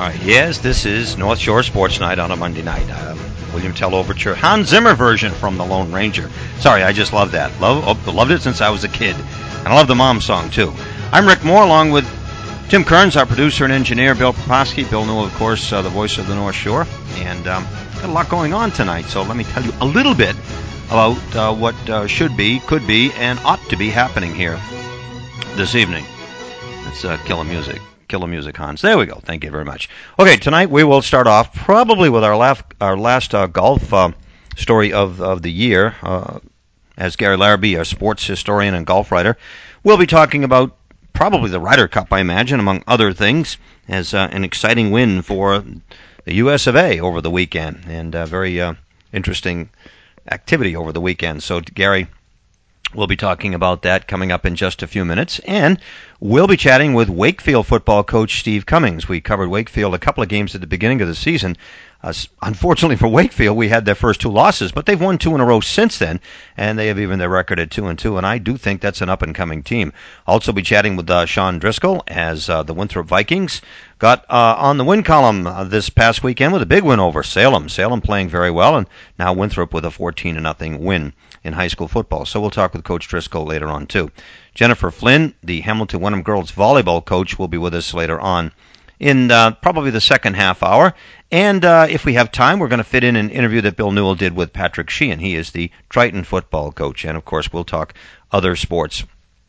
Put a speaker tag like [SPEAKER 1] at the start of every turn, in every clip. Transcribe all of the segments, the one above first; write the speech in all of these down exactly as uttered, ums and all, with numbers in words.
[SPEAKER 1] right, yes, this is North Shore Sports Night on a Monday night. Um, William Tell Overture, Hans Zimmer version from The Lone Ranger. Sorry, I just love that. Love, oh, loved it since I was a kid. And I love the Mom song, too. I'm Rick Moore, along with Tim Kearns, our producer and engineer, Bill Proposky. Bill Newell, of course, uh, the voice of the North Shore. And um, got a lot going on tonight, so let me tell you a little bit about uh, what uh, should be, could be, and ought to be happening here this evening. Let's uh, kill the music. Kill the music, Hans. There we go. Thank you very much. Okay, tonight we will start off probably with our last, our last uh, golf uh, story of, of the year. Uh, as Gary Larrabee, our sports historian and golf writer, we'll be talking about probably the Ryder Cup, I imagine, among other things, as uh, an exciting win for the U S of A over the weekend, and uh, very uh, interesting activity over the weekend. So, Gary, we'll be talking about that coming up in just a few minutes, and we'll be chatting with Wakefield football coach Steve Cummings. We covered Wakefield a couple of games at the beginning of the season. Uh, unfortunately for Wakefield, we had their first two losses, but they've won two in a row since then, and they have even their record at two and two. And I do think that's an up-and-coming team. Also, be chatting with uh, Sean Driscoll as uh, the Winthrop Vikings got uh, on the win column uh, this past weekend with a big win over Salem. Salem playing very well, and now Winthrop with a fourteen to nothing win in high school football. So we'll talk with Coach Driscoll later on too. Jennifer Flynn, the Hamilton Wenham girls volleyball coach, will be with us later on in uh, probably the second half hour. And uh, if we have time, we're going to fit in an interview that Bill Newell did with Patrick Sheehan. He is the Triton football coach. And, of course, we'll talk other sports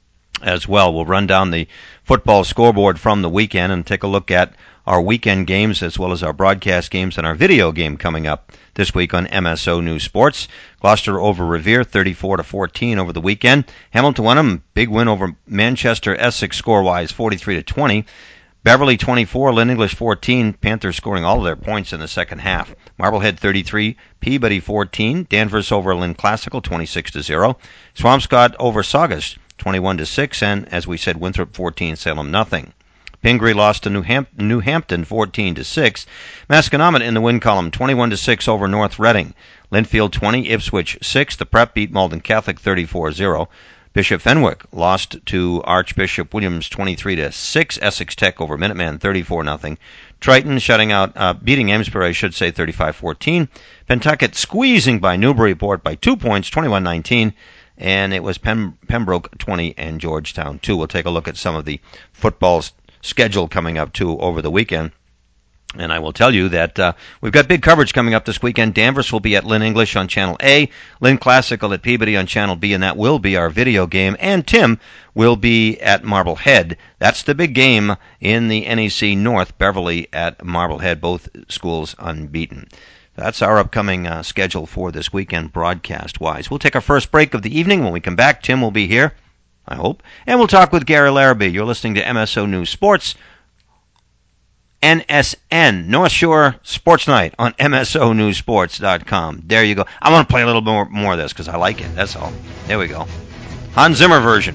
[SPEAKER 1] as well. We'll run down the football scoreboard from the weekend and take a look at our weekend games as well as our broadcast games and our video game coming up this week on M S O News Sports. Gloucester over Revere, thirty-four to fourteen over the weekend. Hamilton Wenham, big win over Manchester Essex score-wise, forty-three to twenty. Beverly twenty-four, Lynn English fourteen, Panthers scoring all of their points in the second half. Marblehead thirty-three, Peabody fourteen, Danvers over Lynn Classical twenty-six to zero, Swampscott over Saugus twenty-one to six, and as we said, Winthrop fourteen, Salem nothing. Pingree lost to New, Ham- New Hampton fourteen to six. Masconomet in the win column twenty-one to six over North Reading. Linfield twenty, Ipswich six. The Prep beat Malden Catholic thirty-four zero. Bishop Fenwick lost to Archbishop Williams twenty-three to six. Essex Tech over Minuteman thirty-four nothing. Triton shutting out, uh, beating Amesbury, I should say, thirty-five fourteen. Pentucket squeezing by Newburyport by two points, twenty-one nineteen. And it was Pem- Pembroke twenty and Georgetown two. We'll take a look at some of the football schedule coming up, too, over the weekend. And I will tell you that uh, we've got big coverage coming up this weekend. Danvers will be at Lynn English on Channel A, Lynn Classical at Peabody on Channel B, and that will be our video game. And Tim will be at Marblehead. That's the big game in the N E C North, Beverly at Marblehead, both schools unbeaten. That's our upcoming uh, schedule for this weekend broadcast-wise. We'll take our first break of the evening. When we come back, Tim will be here, I hope, and we'll talk with Gary Larrabee. You're listening to M S O News Sports, N S N, North Shore Sports Night on M S O news sports dot com. There you go. I want to play a little more, more of this because I like it. That's all. There we go. Hans Zimmer version.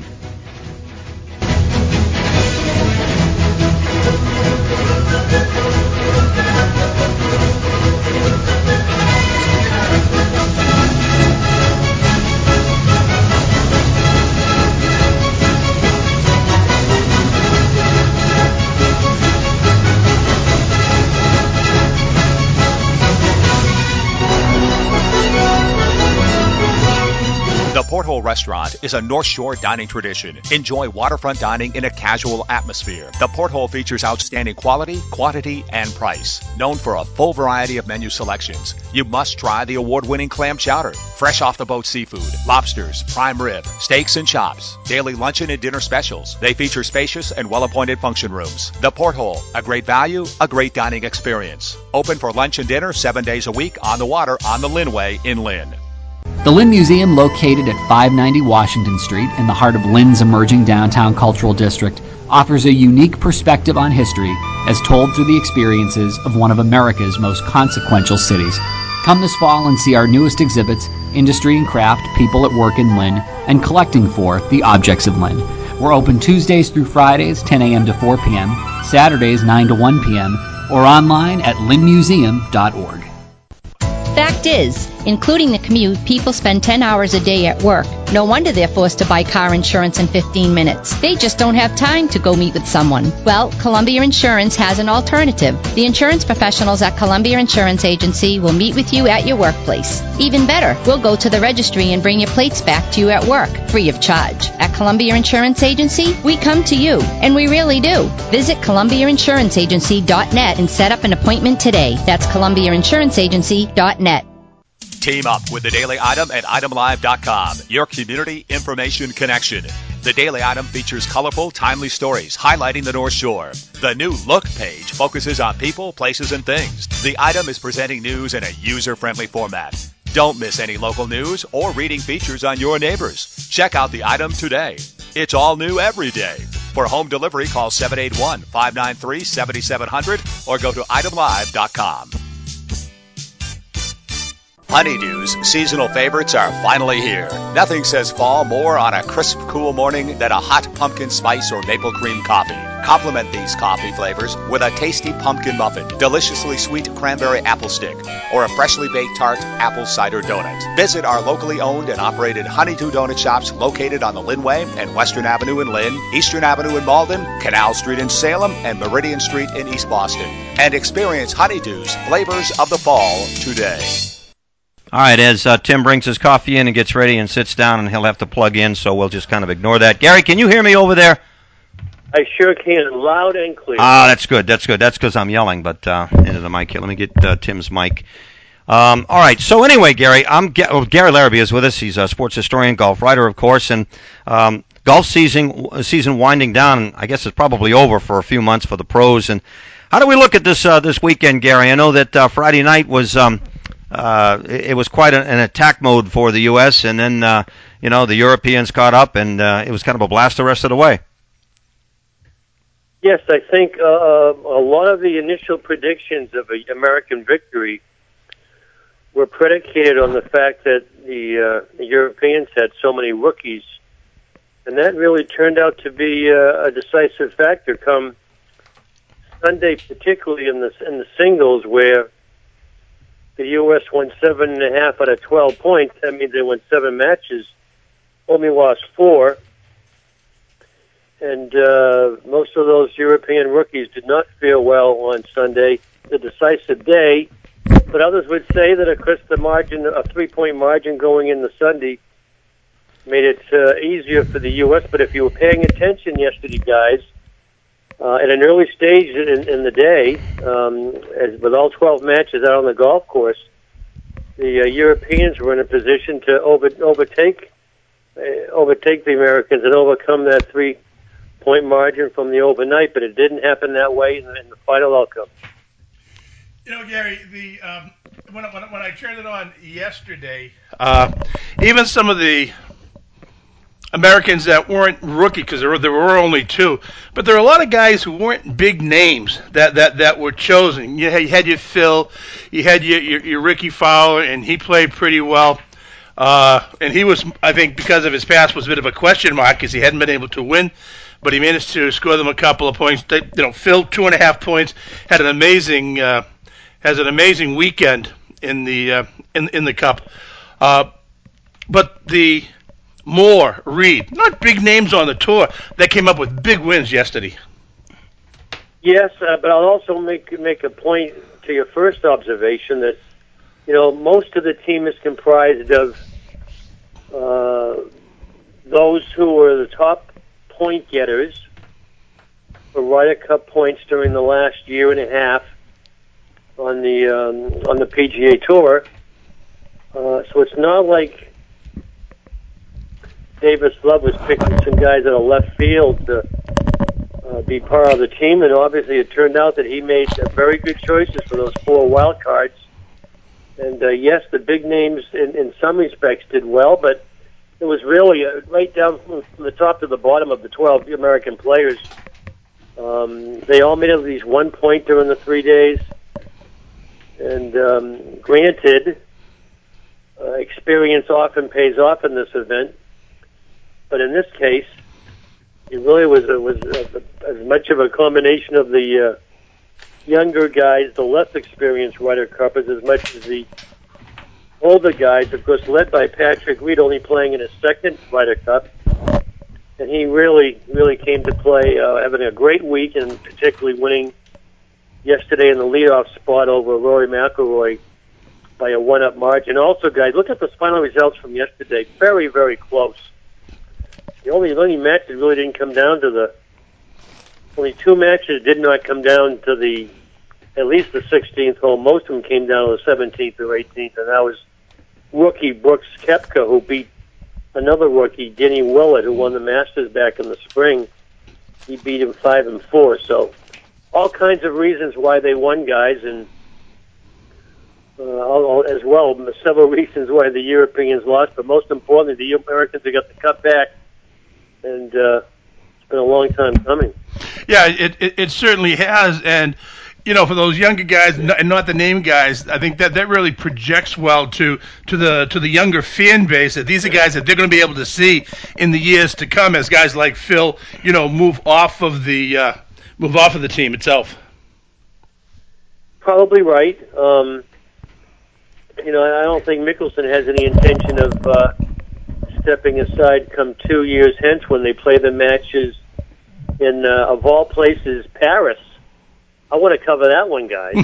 [SPEAKER 2] The Porthole Restaurant is a North Shore dining tradition. Enjoy waterfront dining in a casual atmosphere. The Porthole features outstanding quality, quantity, and price. Known for a full variety of menu selections, you must try the award-winning clam chowder, fresh off-the-boat seafood, lobsters, prime rib, steaks and chops, daily luncheon and dinner specials. They feature spacious and well-appointed function rooms. The Porthole, a great value, a great dining experience. Open for lunch and dinner seven days a week on the water on the Lynnway in Lynn.
[SPEAKER 3] The Lynn Museum, located at five ninety Washington Street in the heart of Lynn's emerging downtown cultural district, offers a unique perspective on history as told through the experiences of one of America's most consequential cities. Come this fall and see our newest exhibits, Industry and Craft, People at Work in Lynn, and Collecting for the Objects of Lynn. We're open Tuesdays through Fridays, ten a.m. to four p.m., Saturdays, nine to one p.m., or online at lynn museum dot org.
[SPEAKER 4] Fact is, including the commute, people spend ten hours a day at work. No wonder they're forced to buy car insurance in fifteen minutes. They just don't have time to go meet with someone. Well, Columbia Insurance has an alternative. The insurance professionals at Columbia Insurance Agency will meet with you at your workplace. Even better, we'll go to the registry and bring your plates back to you at work, free of charge. At Columbia Insurance Agency, we come to you, and we really do. Visit Columbia Insurance Agency dot net and set up an appointment today. That's Columbia Insurance Agency dot net.
[SPEAKER 2] Team up with The Daily Item at item live dot com, your community information connection. The Daily Item features colorful, timely stories highlighting the North Shore. The new Look page focuses on people, places, and things. The Item is presenting news in a user-friendly format. Don't miss any local news or reading features on your neighbors. Check out The Item today. It's all new every day. For home delivery, call seven eight one, five nine three, seven seven zero zero or go to item live dot com. Honeydew's seasonal favorites are finally here. Nothing says fall more on a crisp, cool morning than a hot pumpkin spice or maple cream coffee. Complement these coffee flavors with a tasty pumpkin muffin, deliciously sweet cranberry apple stick, or a freshly baked tart apple cider donut. Visit our locally owned and operated Honeydew Donut Shops located on the Linway and Western Avenue in Lynn, Eastern Avenue in Malden, Canal Street in Salem, and Meridian Street in East Boston. And experience Honeydew's flavors of the fall today.
[SPEAKER 1] All right, as uh, Tim brings his coffee in and gets ready and sits down, and he'll have to plug in, so we'll just kind of ignore that. Gary, can you hear me over there?
[SPEAKER 5] I sure can, loud and clear.
[SPEAKER 1] Ah, that's good, that's good. That's because I'm yelling, but uh, into the mic here. Let me get uh, Tim's mic. Um, all right, so anyway, Gary, I'm Ga- well, Gary Larrabee is with us. He's a sports historian, golf writer, of course, and um, golf season season winding down. I guess it's probably over for a few months for the pros. And how do we look at this uh, this weekend, Gary? I know that uh, Friday night was um, uh, it, it was quite a, an attack mode for the U S, and then uh, you know the Europeans caught up, and uh, it was kind of a blast the rest of the way.
[SPEAKER 5] Yes, I think uh, a lot of the initial predictions of an American victory were predicated on the fact that the, uh, the Europeans had so many rookies, and that really turned out to be uh, a decisive factor come Sunday, particularly in the in the singles, where the U S won seven and a half out of twelve points. That means they won seven matches, only lost four. And uh, most of those European rookies did not fare well on Sunday, the decisive day. But others would say that, of course, the margin, a three-point margin going into Sunday made it uh, easier for the U S But if you were paying attention yesterday, guys, uh, at an early stage in, in the day, um, as with all twelve matches out on the golf course, the uh, Europeans were in a position to over, overtake uh, overtake the Americans and overcome that three. point margin from the overnight, but it didn't happen that way in the, in the final outcome.
[SPEAKER 6] You know, Gary, the um, when, when, when I turned it on yesterday, uh, even some of the Americans that weren't rookie, because there were, there were only two, but there were a lot of guys who weren't big names that, that, that were chosen. You had, you had your Phil, you had your, your, your Ricky Fowler, and he played pretty well. Uh, and he was, I think, because of his past, was a bit of a question mark because he hadn't been able to win. But he managed to score them a couple of points. They, you know, Phil two and a half points, had an amazing, uh, has an amazing weekend in the uh, in in the Cup. Uh, but the Moore, Reed, not big names on the tour, that came up with big wins yesterday.
[SPEAKER 5] Yes, uh, but I'll also make make a point to your first observation that you know most of the team is comprised of uh, those who were the top point getters for Ryder Cup points during the last year and a half on the um, on the P G A Tour. Uh, so it's not like Davis Love was picking some guys out of left field to uh, be part of the team, and obviously it turned out that he made uh, very good choices for those four wild cards. And uh, yes, the big names in, in some respects did well, but it was really uh, right down from the top to the bottom of the twelve American players. Um, they all made at least one point during the three days. And um, granted, uh, experience often pays off in this event. But in this case, it really was, it was uh, as much of a combination of the uh, younger guys, the less experienced Ryder Cuppers, as much as the older guys, of course, led by Patrick Reed, only playing in his second Ryder Cup. And he really, really came to play, uh, having a great week, and particularly winning yesterday in the leadoff spot over Rory McIlroy by a one-up margin. Also, guys, look at the final results from yesterday. Very, very close. The only, the only match that really didn't come down to the... Only two matches did not come down to the... At least the sixteenth hole. Most of them came down to the seventeenth or eighteenth, and that was rookie Brooks Koepka, who beat another rookie, Denny Willett, who won the Masters back in the spring. He beat him five and four. So all kinds of reasons why they won, guys, and uh, all, as well, several reasons why the Europeans lost. But most importantly, the Americans have got the cup back, and uh, it's been a long time coming.
[SPEAKER 6] Yeah, it, it, it certainly has, and you know, for those younger guys and not the name guys, I think that that really projects well to to the to the younger fan base that these are guys that they're going to be able to see in the years to come as guys like Phil, you know, move off of the uh, move off of the team itself.
[SPEAKER 5] Probably right. Um, you know, I don't think Mickelson has any intention of uh, stepping aside come two years hence when they play the matches in, uh, of all places, Paris. I want to cover that one, guys.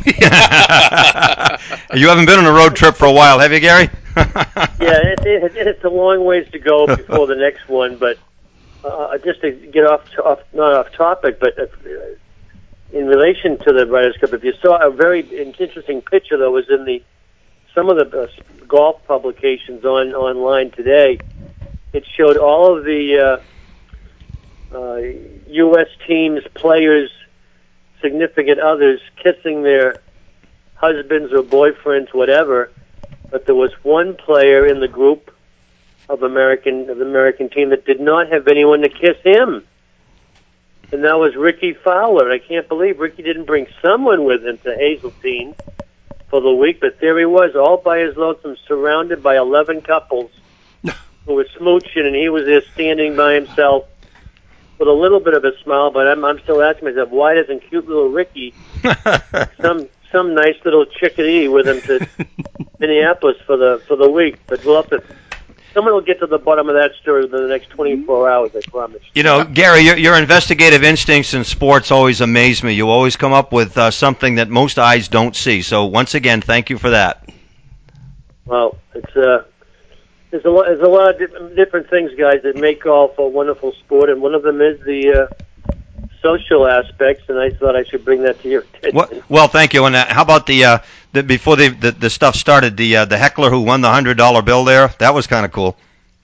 [SPEAKER 1] You haven't been on a road trip for a while, have you, Gary?
[SPEAKER 5] Yeah, it, it, it's a long ways to go before the next one, but uh, just to get off, off not off topic, but uh, in relation to the Ryder Cup, if you saw a very interesting picture that was in the some of the uh, golf publications on online today, it showed all of the uh, uh, U S teams, players, significant others kissing their husbands or boyfriends, whatever. But there was one player in the group of American of the American team that did not have anyone to kiss him, and that was Ricky Fowler. I can't believe Ricky didn't bring someone with him to Hazeltine for the week, but there he was, all by his lonesome, surrounded by eleven couples who were smooching, and he was there standing by himself with a little bit of a smile. But I'm, I'm still asking myself, why doesn't cute little Ricky some some nice little chickadee with him to Minneapolis for the for the week? But we'll have to. Someone will get to the bottom of that story within the next twenty-four hours, I promise.
[SPEAKER 1] You know, Gary, your, your investigative instincts in sports always amaze me. You always come up with uh, something that most eyes don't see. So once again, thank you for that.
[SPEAKER 5] Well, it's uh, there's a lot, there's a lot of different, different things, guys, that make golf a wonderful sport, and one of them is the uh, social aspects. And I thought I should bring that to your attention.
[SPEAKER 1] Well, well thank you. And uh, how about the, uh, the before the, the the stuff started, the uh, the heckler who won the hundred dollar bill there? That was kind of cool.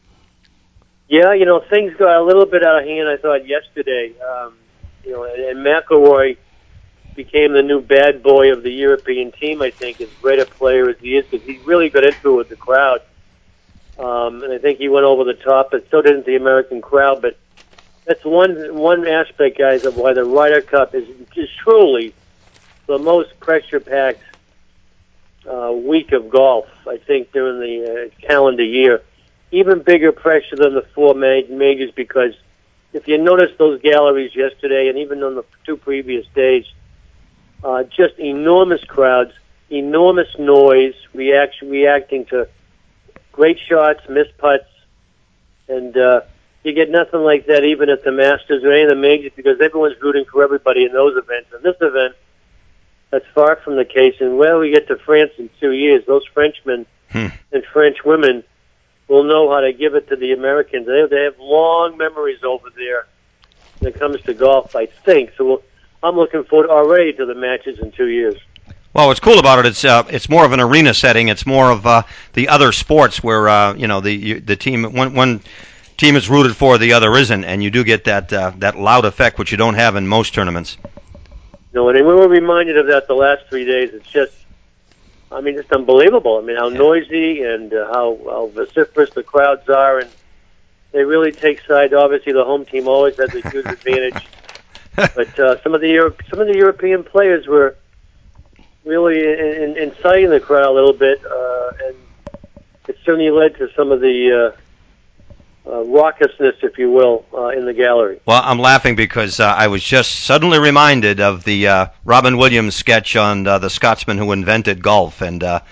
[SPEAKER 5] Yeah, you know, things got a little bit out of hand, I thought, yesterday. Um, you know, and, and McIlroy became the new bad boy of the European team, I think, as great a player as he is, because he really got into it with the crowd. Um, and I think he went over the top, but so didn't the American crowd. But that's one one aspect, guys, of why the Ryder Cup is, is truly the most pressure-packed uh, week of golf, I think, during the uh, calendar year. Even bigger pressure than the four ma- majors, because if you notice those galleries yesterday and even on the two previous days, uh, just enormous crowds, enormous noise, reaction, reacting to great shots, missed putts, and uh, you get nothing like that even at the Masters or any of the majors, because everyone's rooting for everybody in those events. And this event, that's far from the case. And when we get to France in two years, those Frenchmen hmm. and French women will know how to give it to the Americans. They, they have long memories over there when it comes to golf, I think. So we'll, I'm looking forward already to the matches in two years.
[SPEAKER 1] Well, what's cool about it, it's uh, it's more of an arena setting. It's more of uh, the other sports where uh, you know the the team one one team is rooted for, the other isn't, and you do get that uh, that loud effect, which you don't have in most tournaments.
[SPEAKER 5] No, and we were reminded of that the last three days. It's just, I mean, just unbelievable. I mean, how yeah. noisy and uh, how, how vociferous the crowds are, and they really take side. Obviously, the home team always has a huge advantage, but uh, some of the Euro- some of the European players were really in, in, inciting the crowd a little bit, uh, and it certainly led to some of the uh, uh, raucousness, if you will, uh, in the gallery.
[SPEAKER 1] Well, I'm laughing because uh, I was just suddenly reminded of the uh, Robin Williams sketch on uh, the Scotsman who invented golf, and uh,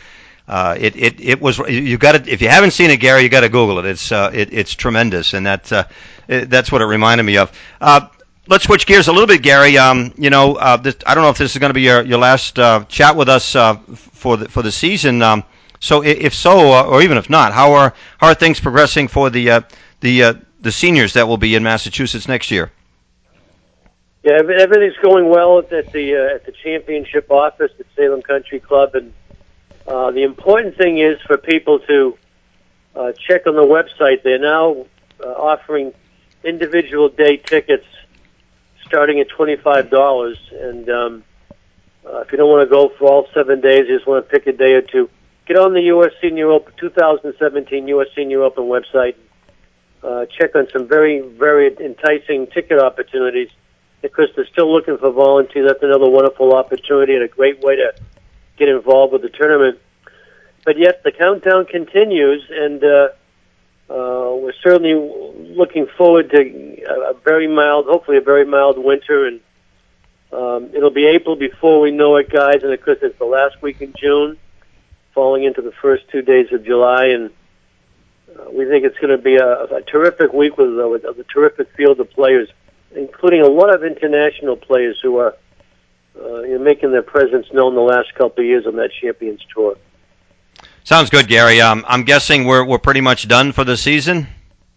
[SPEAKER 1] Uh, it, it it was you got to if you haven't seen it, Gary, you got to Google it. It's uh, it, it's tremendous, and that uh, it, that's what it reminded me of. Uh, let's switch gears a little bit, Gary. Um, you know, uh, this, I don't know if this is going to be your your last uh, chat with us uh, for the for the season. Um, so if so, uh, or even if not, how are how are things progressing for the uh, the uh, the seniors that will be in Massachusetts next year?
[SPEAKER 5] Yeah, everything's going well at the uh, at the championship office at Salem Country Club, and uh, the important thing is for people to uh, check on the website. They're now uh, offering individual day tickets starting at twenty-five dollars, and um, uh, if you don't want to go for all seven days, you just want to pick a day or two, get on the U S Senior Open twenty seventeen U S Senior Open website. Uh, check on some very, very enticing ticket opportunities. Because they're still looking for volunteers. That's another wonderful opportunity and a great way to get involved with the tournament. But yes, the countdown continues, and uh, uh, we're certainly looking forward to a very mild, hopefully a very mild winter, and um, it'll be April before we know it, guys, and of course it's the last week in June, falling into the first two days of July, and uh, we think it's going to be a, a terrific week with, uh, with a terrific field of players, including a lot of international players who are uh, you know, making their presence known the last couple of years on that Champions Tour.
[SPEAKER 1] Sounds good, Gary. Um, I'm guessing we're we're pretty much done for the season.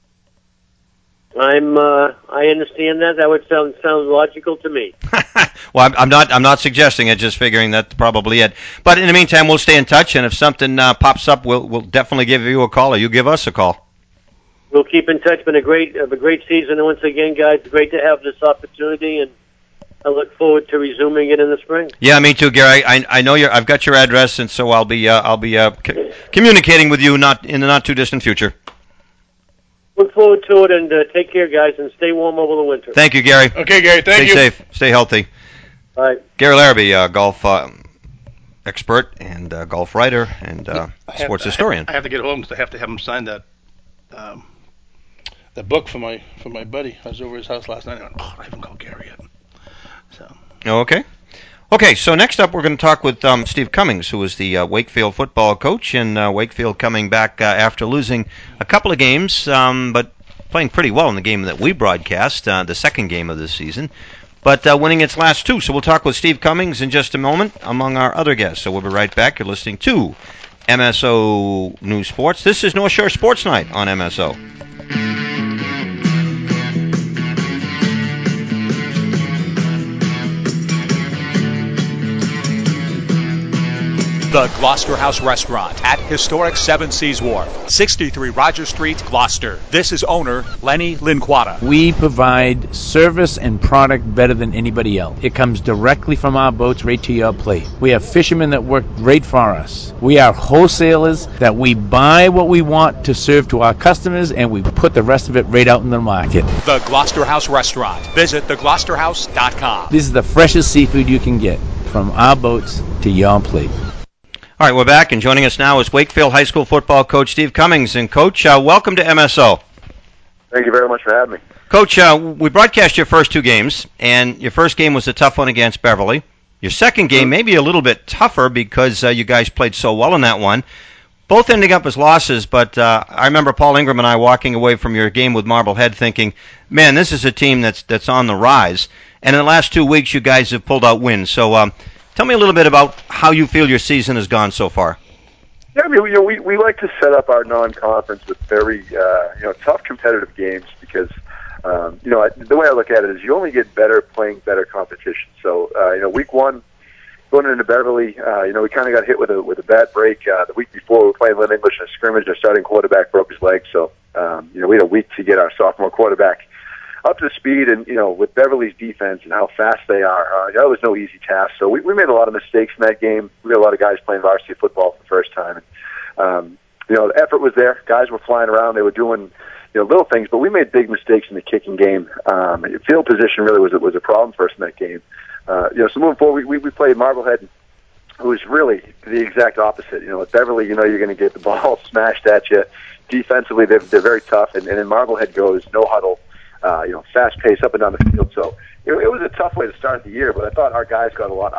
[SPEAKER 5] I'm uh, I understand that. That would sound sound logical to me.
[SPEAKER 1] Well, I'm, I'm not I'm not suggesting it. Just figuring that's probably it. But in the meantime, we'll stay in touch, and if something uh, pops up, we'll we'll definitely give you a call, or you give us a call.
[SPEAKER 5] We'll keep in touch. Been a great, uh, a great season, and once again, guys, great to have this opportunity, and I look forward to resuming it in the spring.
[SPEAKER 1] Yeah, me too, Gary. I I know your I've got your address, and so I'll be uh, I'll be uh, c- communicating with you not in the not too distant future.
[SPEAKER 5] Look forward to it, and uh, take care, guys, and stay warm over the winter.
[SPEAKER 1] Thank you, Gary.
[SPEAKER 6] Okay, Gary. Thank
[SPEAKER 1] stay
[SPEAKER 6] you.
[SPEAKER 1] Stay safe. Stay healthy.
[SPEAKER 5] Bye.
[SPEAKER 1] Gary Larrabee, uh, golf uh, expert and uh, golf writer and uh,
[SPEAKER 6] have,
[SPEAKER 1] sports
[SPEAKER 6] I
[SPEAKER 1] historian.
[SPEAKER 6] Have, I have to get home because I have to have him sign that. Um, The book for my for my buddy. I was over his house last night. And I went, oh, I haven't called Gary yet. So.
[SPEAKER 1] Okay. Okay. So next up, we're going to talk with um, Steve Cummings, who is the uh, Wakefield football coach, and uh, Wakefield coming back uh, after losing a couple of games, um, but playing pretty well in the game that we broadcast, uh, the second game of this season, but uh, winning its last two. So we'll talk with Steve Cummings in just a moment, among our other guests. So we'll be right back. You're listening to M S O News Sports. This is North Shore Sports Night on M S O.
[SPEAKER 2] The Gloucester House Restaurant at historic Seven Seas Wharf, sixty-three Rogers Street, Gloucester. This is owner Lenny Linquata.
[SPEAKER 7] We provide service and product better than anybody else. It comes directly from our boats right to your plate. We have fishermen that work great for us. We are wholesalers that we buy what we want to serve to our customers, and we put the rest of it right out in the market.
[SPEAKER 2] The Gloucester House Restaurant. Visit the gloucester house dot com.
[SPEAKER 7] This is the freshest seafood you can get from our boats to your plate.
[SPEAKER 1] All right, we're back, and joining us now is Wakefield High School football coach Steve Cummings. And, Coach, uh, welcome to M S O.
[SPEAKER 8] Thank you very much for having me.
[SPEAKER 1] Coach, uh, we broadcast your first two games, and your first game was a tough one against Beverly. Your second game maybe a little bit tougher because uh, you guys played so well in that one. Both ending up as losses, but uh, I remember Paul Ingram and I walking away from your game with Marblehead thinking, man, this is a team that's that's on the rise. And in the last two weeks, you guys have pulled out wins. So, um, tell me a little bit about how you feel your season has gone so far.
[SPEAKER 8] Yeah, I mean, you know, we we like to set up our non-conference with very uh, you know tough competitive games because um, you know I, the way I look at it is you only get better playing better competition. So uh, you know, week one going into Beverly, uh, you know, we kind of got hit with a with a bad break uh, the week before. We were playing Lynn English in a scrimmage. Our starting quarterback broke his leg, so um, you know we had a week to get our sophomore quarterback up to speed, and you know, with Beverly's defense and how fast they are, uh, that was no easy task. So we, we made a lot of mistakes in that game. We had a lot of guys playing varsity football for the first time. And, um, you know, the effort was there. Guys were flying around. They were doing, you know, little things, but we made big mistakes in the kicking game. Um, field position really was was a problem for us in that game. Uh, you know, so moving forward, we, we played Marblehead, who was really the exact opposite. You know, with Beverly, you know, you're going to get the ball smashed at you. Defensively, they're, they're very tough, and, and then Marblehead goes no huddle. Uh, you know, fast pace up and down the field. So it, it was a tough way to start the year, but I thought our guys got a lot out of it.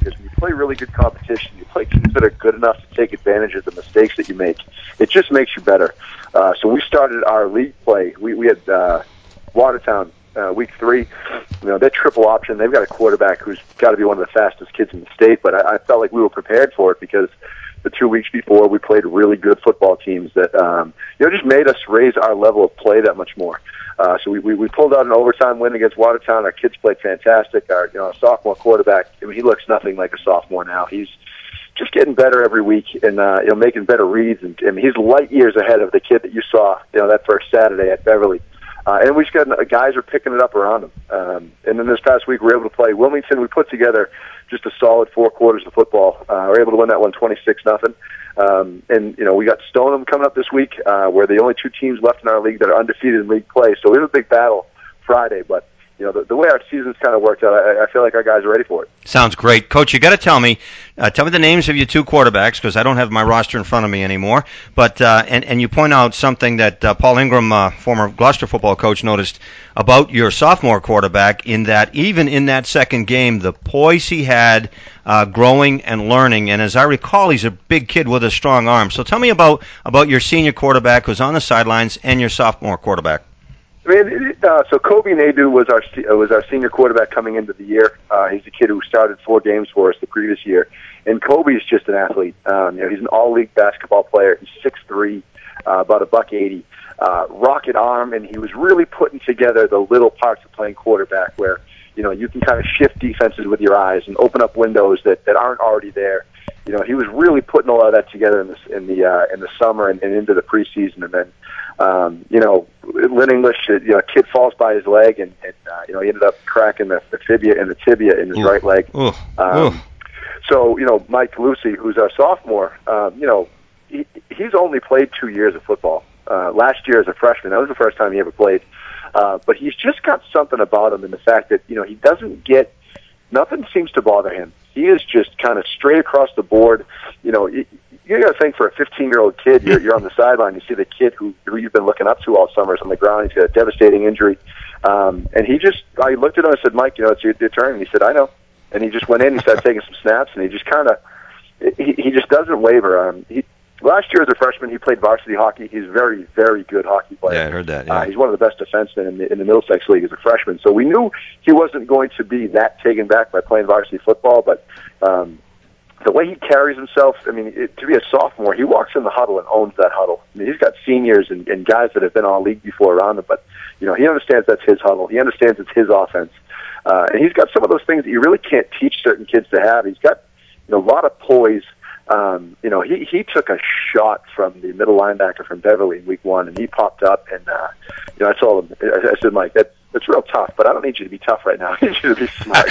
[SPEAKER 8] because when you play really good competition, you play teams that are good enough to take advantage of the mistakes that you make. It just makes you better. Uh, so we started our league play. We, we had uh, Watertown uh, week three. You know, they're triple option. They've got a quarterback who's got to be one of the fastest kids in the state, but I, I felt like we were prepared for it because the two weeks before we played really good football teams that um, you know just made us raise our level of play that much more. Uh, so we, we we pulled out an overtime win against Watertown. Our kids played fantastic. Our you know our sophomore quarterback, I mean, he looks nothing like a sophomore now. He's just getting better every week and uh, you know making better reads. And I mean, he's light years ahead of the kid that you saw you know that first Saturday at Beverly. Uh, and we just got guys are picking it up around him. Um, and then this past week we were able to play Wilmington. We put together just a solid four quarters of football. Uh, we were able to win that one twenty-six nothing. Um, and, you know, we got Stoneham coming up this week, uh, where the only two teams left in our league that are undefeated in league play. So we have a big battle Friday, but, you know, the, the way our season's kind of worked out, I, I feel like our guys are ready for it.
[SPEAKER 1] Sounds great. Coach, you got to tell me, uh, tell me the names of your two quarterbacks, because I don't have my roster in front of me anymore. But, uh, and, and you point out something that uh, Paul Ingram, uh, former Gloucester football coach, noticed about your sophomore quarterback, in that even in that second game, the poise he had, Uh, growing and learning, and as I recall, he's a big kid with a strong arm. So tell me about, about your senior quarterback who's on the sidelines and your sophomore quarterback.
[SPEAKER 8] I mean, uh, so Kobe Nadeau was our was our senior quarterback coming into the year. Uh, he's a kid who started four games for us the previous year, and Kobe's just an athlete. Um, you know, he's an all-league basketball player. He's six three, uh, about a buck eighty, uh, rocket arm, and he was really putting together the little parts of playing quarterback where, you know, you can kind of shift defenses with your eyes and open up windows that, that aren't already there. You know, he was really putting a lot of that together in the in the uh, in the summer and, and into the preseason. And then, um, you know, Lynn English, you know, a kid falls by his leg, and, and uh, you know, he ended up cracking the, the tibia and the tibia in his
[SPEAKER 1] Ooh.
[SPEAKER 8] right leg.
[SPEAKER 1] Ooh.
[SPEAKER 8] Um,
[SPEAKER 1] Ooh.
[SPEAKER 8] So, you know, Mike Lucy, who's our sophomore, um, you know, he, he's only played two years of football. Uh, last year as a freshman, that was the first time he ever played. Uh, but he's just got something about him in the fact that, you know, he doesn't get, nothing seems to bother him. He is just kind of straight across the board. You know, you, you got to think for a fifteen-year-old kid, you're, you're on the sideline, you see the kid who, who you've been looking up to all summer is on the ground. He's got a devastating injury. Um, and he just, I looked at him and said, Mike, you know, it's your, your turn. And he said, I know. And he just went in, he started taking some snaps, and he just kind of, he, he just doesn't waver. Um, he, Last year as a freshman, he played varsity hockey. He's a very, very good hockey player.
[SPEAKER 1] Yeah, I heard that. Yeah.
[SPEAKER 8] Uh, he's one of the best defensemen in the, in the Middlesex League as a freshman. So we knew he wasn't going to be that taken back by playing varsity football. But um, the way he carries himself, I mean, it, to be a sophomore, he walks in the huddle and owns that huddle. I mean, he's got seniors and, and guys that have been all league before around him. But, you know, he understands that's his huddle. He understands it's his offense. Uh, and he's got some of those things that you really can't teach certain kids to have. He's got, you know, a lot of poise. Um, you know, he, he took a shot from the middle linebacker from Beverly in week one, and he popped up, and, uh, you know, I told him, I, I said, Mike, that, that's real tough, but I don't need you to be tough right now. I need you to be smart.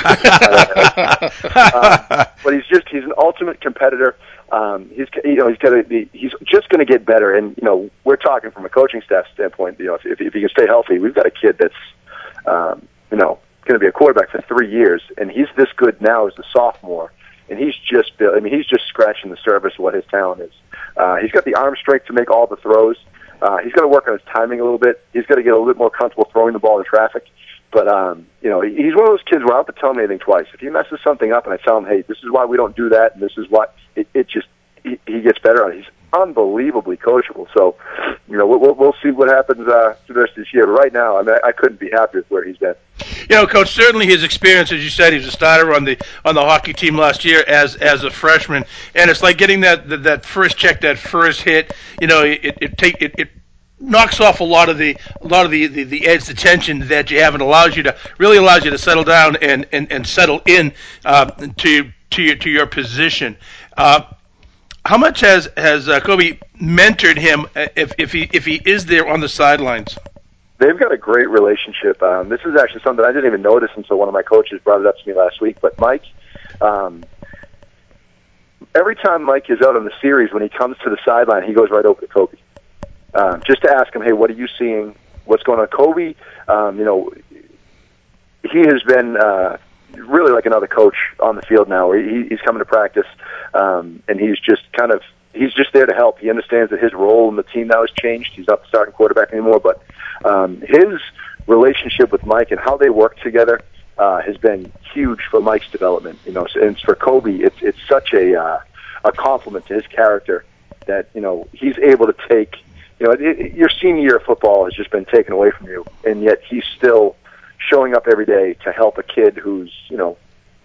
[SPEAKER 8] um, but he's just, he's an ultimate competitor. Um, he's, you know, he's got to, he's just going to get better. And, you know, we're talking from a coaching staff standpoint, you know, if, if he can stay healthy, we've got a kid that's, um, you know, going to be a quarterback for three years, and he's this good now as a sophomore. And he's just, I mean, he's just scratching the surface of what his talent is. Uh, he's got the arm strength to make all the throws. Uh, he's got to work on his timing a little bit. He's got to get a little bit more comfortable throwing the ball in traffic. But, um, you know, he's one of those kids where I don't have to tell him anything twice. If he messes something up and I tell him, hey, this is why we don't do that, and this is why, it, it just, he, he gets better on it. He's unbelievably coachable. So, you know, we'll, we'll see what happens uh, the rest of this year. But right now, I mean, I couldn't be happier with where he's been.
[SPEAKER 6] You know, Coach, certainly his experience, as you said, he was a starter on the on the hockey team last year as as a freshman, and it's like getting that that, that first check, that first hit. You know, it it take it. it knocks off a lot of the a lot of the, the, the edge, the tension that you have, and allows you to really allows you to settle down and, and, and settle in uh, to to your to your position. Uh, how much has has uh, Kobe mentored him if if he if he is there on the sidelines?
[SPEAKER 8] They've got a great relationship. Um, this is actually something I didn't even notice until one of my coaches brought it up to me last week. But Mike, um, every time Mike is out on the series, when he comes to the sideline, he goes right over to Kobe. Um, just to ask him, hey, what are you seeing? What's going on? Kobe, um, you know, he has been uh, really like another coach on the field now. He, he's coming to practice, um, and he's just kind of, he's just there to help. He understands that his role in the team now has changed. He's not the starting quarterback anymore, but um, his relationship with Mike and how they work together, uh, has been huge for Mike's development. You know, and for Kobe, it's it's such a uh, a compliment to his character that, you know, he's able to take, you know, it, it, your senior year of football has just been taken away from you, and yet he's still showing up every day to help a kid who's, you know,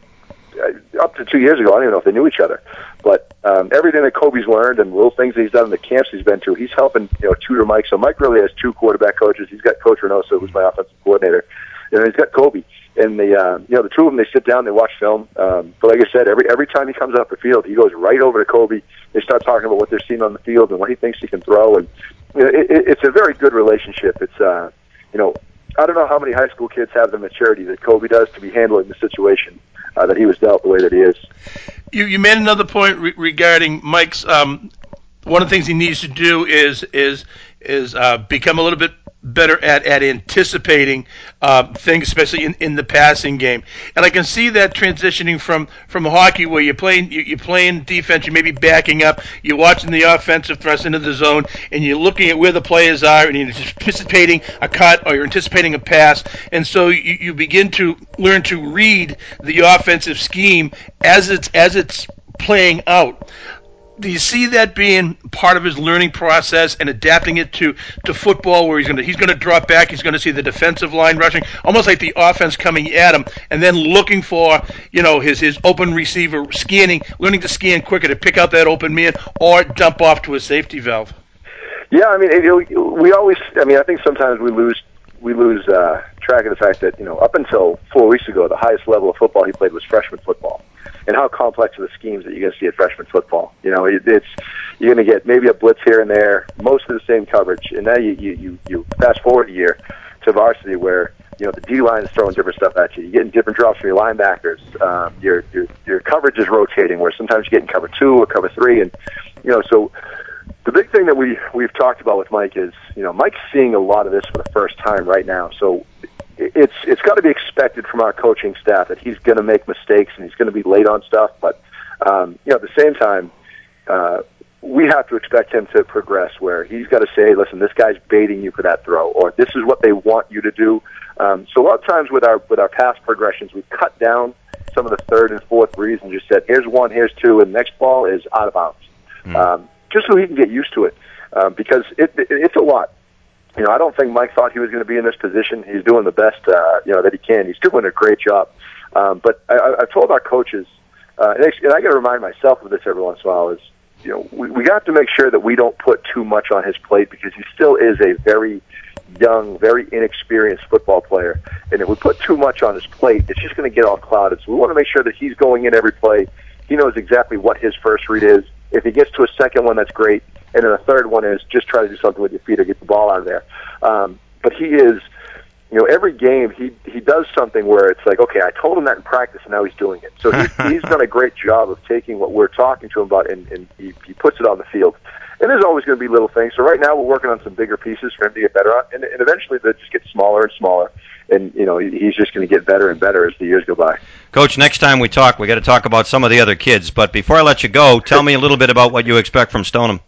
[SPEAKER 8] up to two years ago, I don't even know if they knew each other. But um, everything that Kobe's learned and little things that he's done in the camps he's been to, he's helping, you know, tutor Mike. So Mike really has two quarterback coaches. He's got Coach Reynoso, who's my offensive coordinator, and he's got Kobe. And the uh, you know, the two of them, they sit down, they watch film. Um, but like I said, every every time he comes off the field, he goes right over to Kobe. They start talking about what they're seeing on the field and what he thinks he can throw. And you know, it, it, it's a very good relationship. It's uh, you know, I don't know how many high school kids have the maturity that Kobe does to be handling the situation uh, that he was dealt the way that he is.
[SPEAKER 6] You you made another point re- regarding Mike's. Um, one of the things he needs to do is is is uh, become a little bit better at, at anticipating uh, things, especially in, in the passing game. And I can see that transitioning from, from hockey, where you're playing you, you're playing defense, you may be backing up, you're watching the offensive thrust into the zone, and you're looking at where the players are, and you're anticipating a cut or you're anticipating a pass. And so you, you begin to learn to read the offensive scheme as it's as it's playing out. Do you see that being part of his learning process and adapting it to, to football, where he's going to he's going to drop back, he's going to see the defensive line rushing, almost like the offense coming at him, and then looking for, you know, his his open receiver, scanning, learning to scan quicker to pick out that open man or dump off to a safety valve?
[SPEAKER 8] Yeah, I mean, it, we always. I mean, I think sometimes we lose we lose uh, track of the fact that, you know, up until four weeks ago, the highest level of football he played was freshman football. And how complex are the schemes that you're going to see at freshman football? You know, it, it's you're going to get maybe a blitz here and there, most of the same coverage. And now you you you, you fast forward a year to varsity, where, you know, the D line is throwing different stuff at you. You're getting different drops from your linebackers. Um, your your your coverage is rotating, where sometimes you're getting cover two or cover three, and you know, so the big thing that we we've talked about with Mike is, you know, Mike's seeing a lot of this for the first time right now. So it's it's got to be expected from our coaching staff that he's going to make mistakes and he's going to be late on stuff. But um, you know, at the same time, uh, we have to expect him to progress, where he's got to say, "Listen, this guy's baiting you for that throw," or "This is what they want you to do." Um, so a lot of times with our with our pass progressions, we cut down some of the third and fourth reads and just said, "Here's one, here's two, and the next ball is out of bounds," mm. um, just so he can get used to it, uh, because it, it, it's a lot. You know, I don't think Mike thought he was going to be in this position. He's doing the best, uh, you know, that he can. He's doing a great job. Um, but I, I've told our coaches, uh, and, and I got to remind myself of this every once in a while, is, you know, we, we got to make sure that we don't put too much on his plate, because he still is a very young, very inexperienced football player. And if we put too much on his plate, it's just going to get all clouded. So we want to make sure that he's going in every play. He knows exactly what his first read is. If he gets to a second one, that's great. And then a third one is just try to do something with your feet or get the ball out of there. Um, but he is, you know, every game he he does something where it's like, okay, I told him that in practice, and now he's doing it. So he's, he's done a great job of taking what we're talking to him about, and, and he, he puts it on the field. And there's always going to be little things. So right now we're working on some bigger pieces for him to get better at, and, and eventually they'll just get smaller and smaller. And, you know, he's just going to get better and better as the years go by.
[SPEAKER 1] Coach, next time we talk, we got to talk about some of the other kids. But before I let you go, tell me a little bit about what you expect from Stoneham.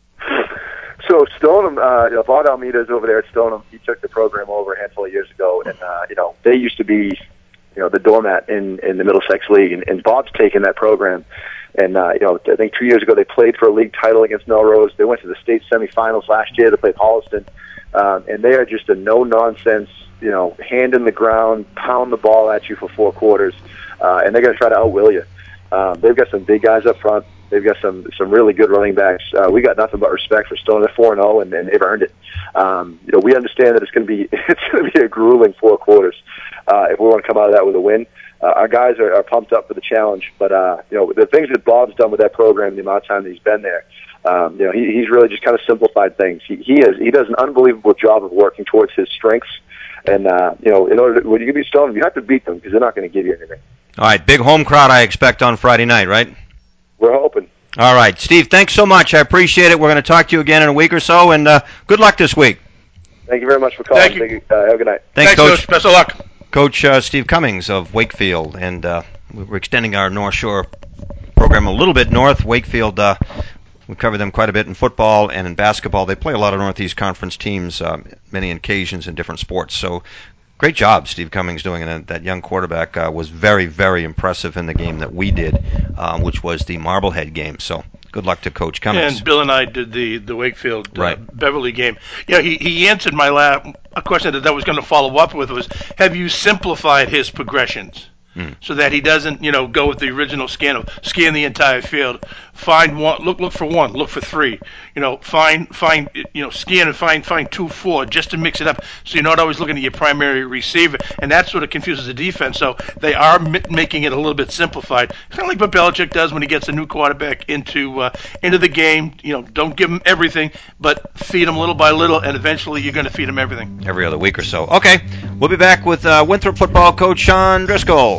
[SPEAKER 8] So Stoneham, uh, you know, Bob Almeida is over there at Stoneham. He took the program over a handful of years ago, and uh, you know, they used to be, you know, the doormat in, in the Middlesex League, and, and Bob's taken that program. And uh, you know, I think two years ago they played for a league title against Melrose. They went to the state semifinals last year. They played Holliston, um, and they are just a no nonsense, you know, hand in the ground, pound the ball at you for four quarters, uh, and they're going to try to outwill you. Um, they've got some big guys up front. They've got some some really good running backs. Uh, we got nothing but respect for Stone. They're four and zero, and they've earned it. Um, you know, we understand that it's going to be it's going to be a grueling four quarters uh, if we want to come out of that with a win. Uh, our guys are, are pumped up for the challenge. But uh, you know, the things that Bob's done with that program, the amount of time that he's been there, um, you know, he, he's really just kind of simplified things. He he is he does an unbelievable job of working towards his strengths. And uh, you know, in order to, when you beat Stone, you have to beat them, because they're not going to give you anything.
[SPEAKER 1] All right, big home crowd I expect on Friday night, right?
[SPEAKER 8] We're hoping.
[SPEAKER 1] All right, Steve, thanks so much. I appreciate it. We're going to talk to you again in a week or so, and uh, good luck this week.
[SPEAKER 8] Thank you very much for calling.
[SPEAKER 6] Thank you.
[SPEAKER 8] Thank you. Uh, have a good night.
[SPEAKER 1] Thanks,
[SPEAKER 6] Thanks
[SPEAKER 1] Coach.
[SPEAKER 6] Coach. Best of luck.
[SPEAKER 1] Coach uh, Steve Cummings of Wakefield, and uh, we're extending our North Shore program a little bit north. Wakefield, uh, we cover them quite a bit in football and in basketball. They play a lot of Northeast Conference teams, uh, many occasions in different sports. So great job Steve Cummings doing it. That young quarterback uh, was very, very impressive in the game that we did, uh, which was the Marblehead game. So good luck to Coach Cummings.
[SPEAKER 6] And Bill and I did the, the Wakefield uh,
[SPEAKER 1] right.
[SPEAKER 6] Beverly game. Yeah, he, he answered my la- a question that I was going to follow up with was, have you simplified his progressions? Hmm. So that he doesn't, you know, go with the original scan of scan the entire field, find one, look look for one, look for three, you know, find find you know scan and find find two, four, just to mix it up, so you're not always looking at your primary receiver, and that sort of confuses the defense. So they are m- making it a little bit simplified, kind of like what Belichick does when he gets a new quarterback into uh, into the game. You know, don't give him everything, but feed him little by little, and eventually you're going to feed him everything.
[SPEAKER 1] Every other week or so. Okay, we'll be back with uh, Winthrop football coach Sean Driscoll.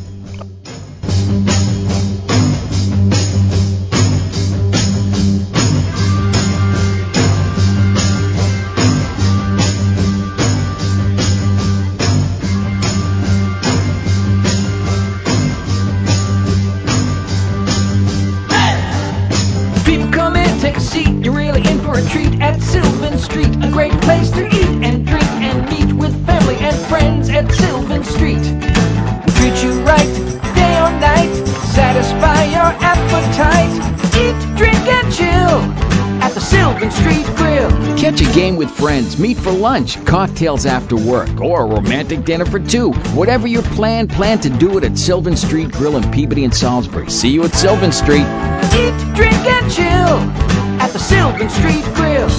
[SPEAKER 9] People come in, take a seat, you're really in for a treat at Sylvan Street, a great place to eat and drink and meet with family and friends at Sylvan Street. Treat you right, day or night, satisfy your appetite. Eat, drink, and chill at the Sylvan Street Grill.
[SPEAKER 10] Catch a game with friends, meet for lunch, cocktails after work, or a romantic dinner for two. Whatever your plan, plan to do it at Sylvan Street Grill in Peabody and Salisbury. See you at Sylvan Street.
[SPEAKER 9] Eat, drink, and chill at the Sylvan Street Grill.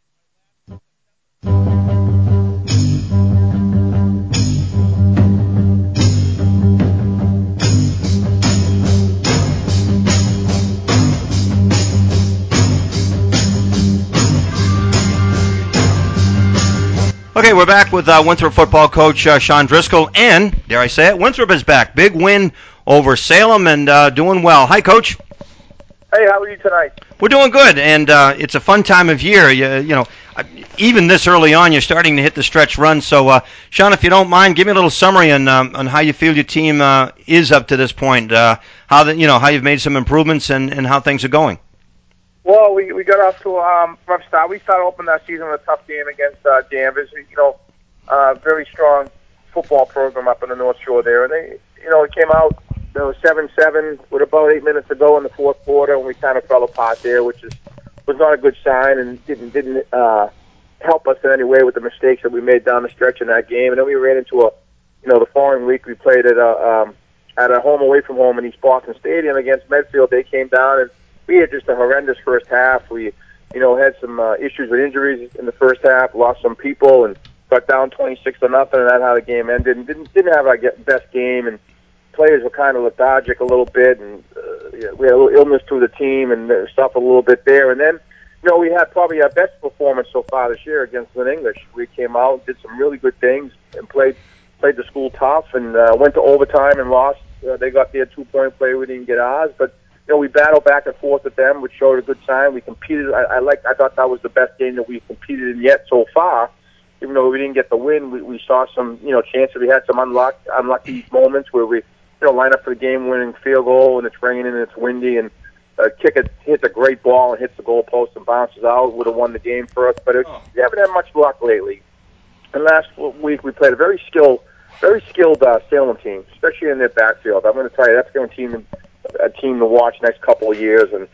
[SPEAKER 1] Okay, we're back with uh, Winthrop football coach uh, Sean Driscoll, and, dare I say it, Winthrop is back. Big win over Salem and uh, doing well. Hi, Coach.
[SPEAKER 11] Hey, how are you tonight?
[SPEAKER 1] We're doing good, and uh, it's a fun time of year. You, you know, even this early on, you're starting to hit the stretch run. So, uh, Sean, if you don't mind, give me a little summary on um, on how you feel your team uh, is up to this point. Uh, how the, you know how you've made some improvements and, and how things are going.
[SPEAKER 11] Well, we we got off to a um, rough start. We started opening that season with a tough game against uh, Danvers. You know, uh, very strong football program up in the North Shore there, and they, you know, it came out. There was seven seven with about eight minutes to go in the fourth quarter, and we kind of fell apart there, which is was not a good sign and didn't didn't uh, help us in any way with the mistakes that we made down the stretch in that game. And then we ran into a, you know, the following week we played at a um, at a home away from home in East Boston Stadium against Medfield. They came down and we had just a horrendous first half. We, you know, had some uh, issues with injuries in the first half, lost some people, and got down twenty-six to nothing, and that's how the game ended. And didn't didn't have our best game, and players were kind of lethargic a little bit, and uh, yeah, we had a little illness to the team and uh, stuff a little bit there. And then, you know, we had probably our best performance so far this year against Lynn English. We came out, did some really good things, and played played the school tough, and uh, went to overtime and lost. Uh, they got their two-point play. We didn't get ours, but you know, we battled back and forth with them, which showed a good sign. We competed. I, I like. I thought that was the best game that we've competed in yet so far. Even though we didn't get the win, we, we saw some, you know, chances. We had some unluck, unlucky moments where we, you know, line up for the game-winning field goal, and it's raining and it's windy, and uh, kicker hits a great ball and hits the goalpost and bounces out. Would have won the game for us, but it, oh. we haven't had much luck lately. And last week we played a very skilled, very skilled uh, Salem team, especially in their backfield. I'm going to tell you, that's going to team. a team to watch next couple of years, and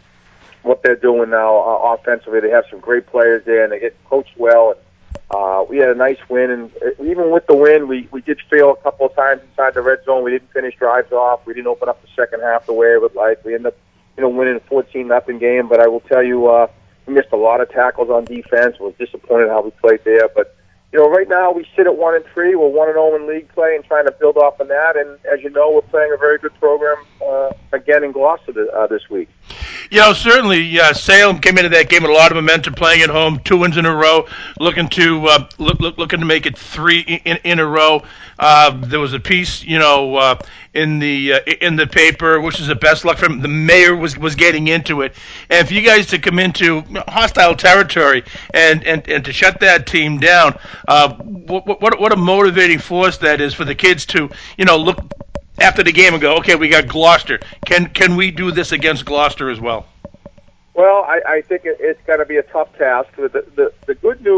[SPEAKER 11] what they're doing now uh, offensively. They have some great players there, and they get coached well. And, uh, we had a nice win, and even with the win, we, we did fail a couple of times inside the red zone. We didn't finish drives off. We didn't open up the second half the way I would like. We ended up, you know, winning a fourteen nothing game, but I will tell you, uh, we missed a lot of tackles on defense. Was disappointed how we played there, but you know, right now we sit at one and three. We're one and zero in league play, and trying to build off on that. And as you know, we're playing a very good program uh, again in Gloucester uh, this week.
[SPEAKER 6] You know, certainly, uh, Salem came into that game with a lot of momentum, playing at home, two wins in a row, looking to uh, look, look, looking to make it three in, in a row. Uh, there was a piece, you know, uh, in the uh, in the paper, which is the best luck for him. The mayor was, was getting into it, and for you guys to come into hostile territory and, and, and to shut that team down, uh, what, what what a motivating force that is for the kids to, you know, look after the game and go, okay, we got Gloucester. Can can we do this against Gloucester as well?
[SPEAKER 11] Well, I, I think it, it's going to be a tough task. The, the the good news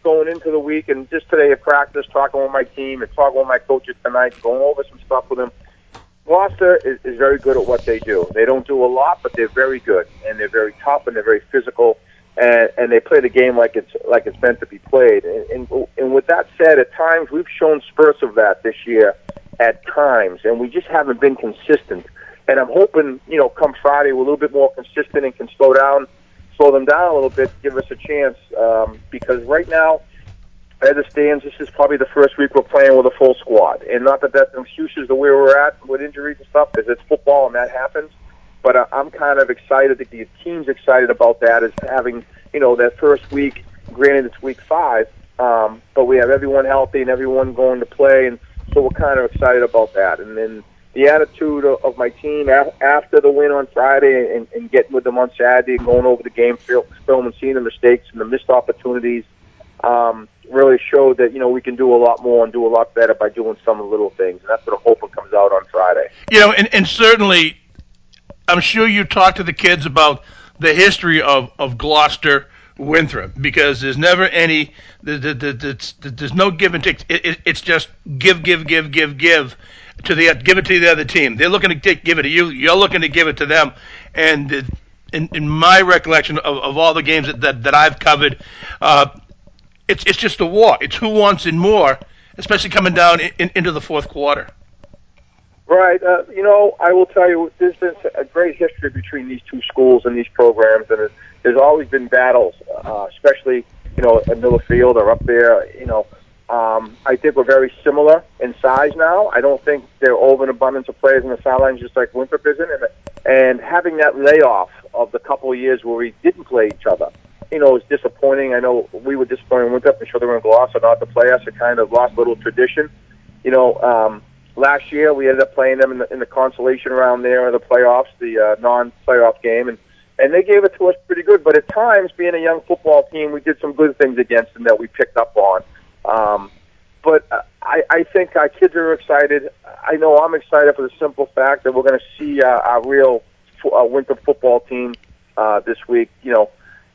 [SPEAKER 11] going into the week, and just today at practice, talking with my team and talking with my coaches tonight, going over some stuff with them. Gloucester is, is very good at what they do. They don't do a lot, but they're very good, and they're very tough, and they're very physical, and, and they play the game like it's like it's meant to be played. And, and, and with that said, at times we've shown spurts of that this year at times, and we just haven't been consistent. And I'm hoping, you know, come Friday, we're a little bit more consistent and can slow down, slow them down a little bit, give us a chance, um, because right now, as it stands, this is probably the first week we're playing with a full squad. And not that that's an excuse as to where we're at with injuries and stuff, because it's football and that happens. But uh, I'm kind of excited, the team's excited about that, is having, you know, that first week, granted it's week five, um, but we have everyone healthy and everyone going to play, and so we're kind of excited about that. And then the attitude of, of my team after the win on Friday and, and getting with them on Saturday and going over the game film and seeing the mistakes and the missed opportunities, um, really showed that, you know, we can do a lot more and do a lot better by doing some of the little things. And that's what I'm hoping comes out on Friday.
[SPEAKER 6] You know, and, and certainly, I'm sure you talked to the kids about the history of, of Gloucester Winthrop, because there's never any, there's, there's no give and take. It, it, it's just give, give, give, give, give to the, give it to the other team. They're looking to take, give it to you. You're looking to give it to them. And in, in my recollection of, of all the games that, that, that I've covered, uh, It's it's just a war. It's who wants it more, especially coming down in, in, into the fourth quarter.
[SPEAKER 11] Right. Uh, you know, I will tell you, there's been a great history between these two schools and these programs, and it, there's always been battles, uh, especially, you know, at Miller Field or up there. You know, um, I think we're very similar in size now. I don't think they're over an abundance of players in the sidelines just like Winthrop isn't. And, and having that layoff of the couple of years where we didn't play each other, you know, it's disappointing. I know we were disappointed when we went up and showed they were in Gloucester not to play us. It kind of lost a little tradition. You know, um, last year we ended up playing them in the, in the consolation round there in the playoffs, the uh, non-playoff game, and, and they gave it to us pretty good. But at times, being a young football team, we did some good things against them that we picked up on. Um, but I, I think our kids are excited. I know I'm excited for the simple fact that we're going to see uh, our real uh, Winthrop football team uh, this week, you know,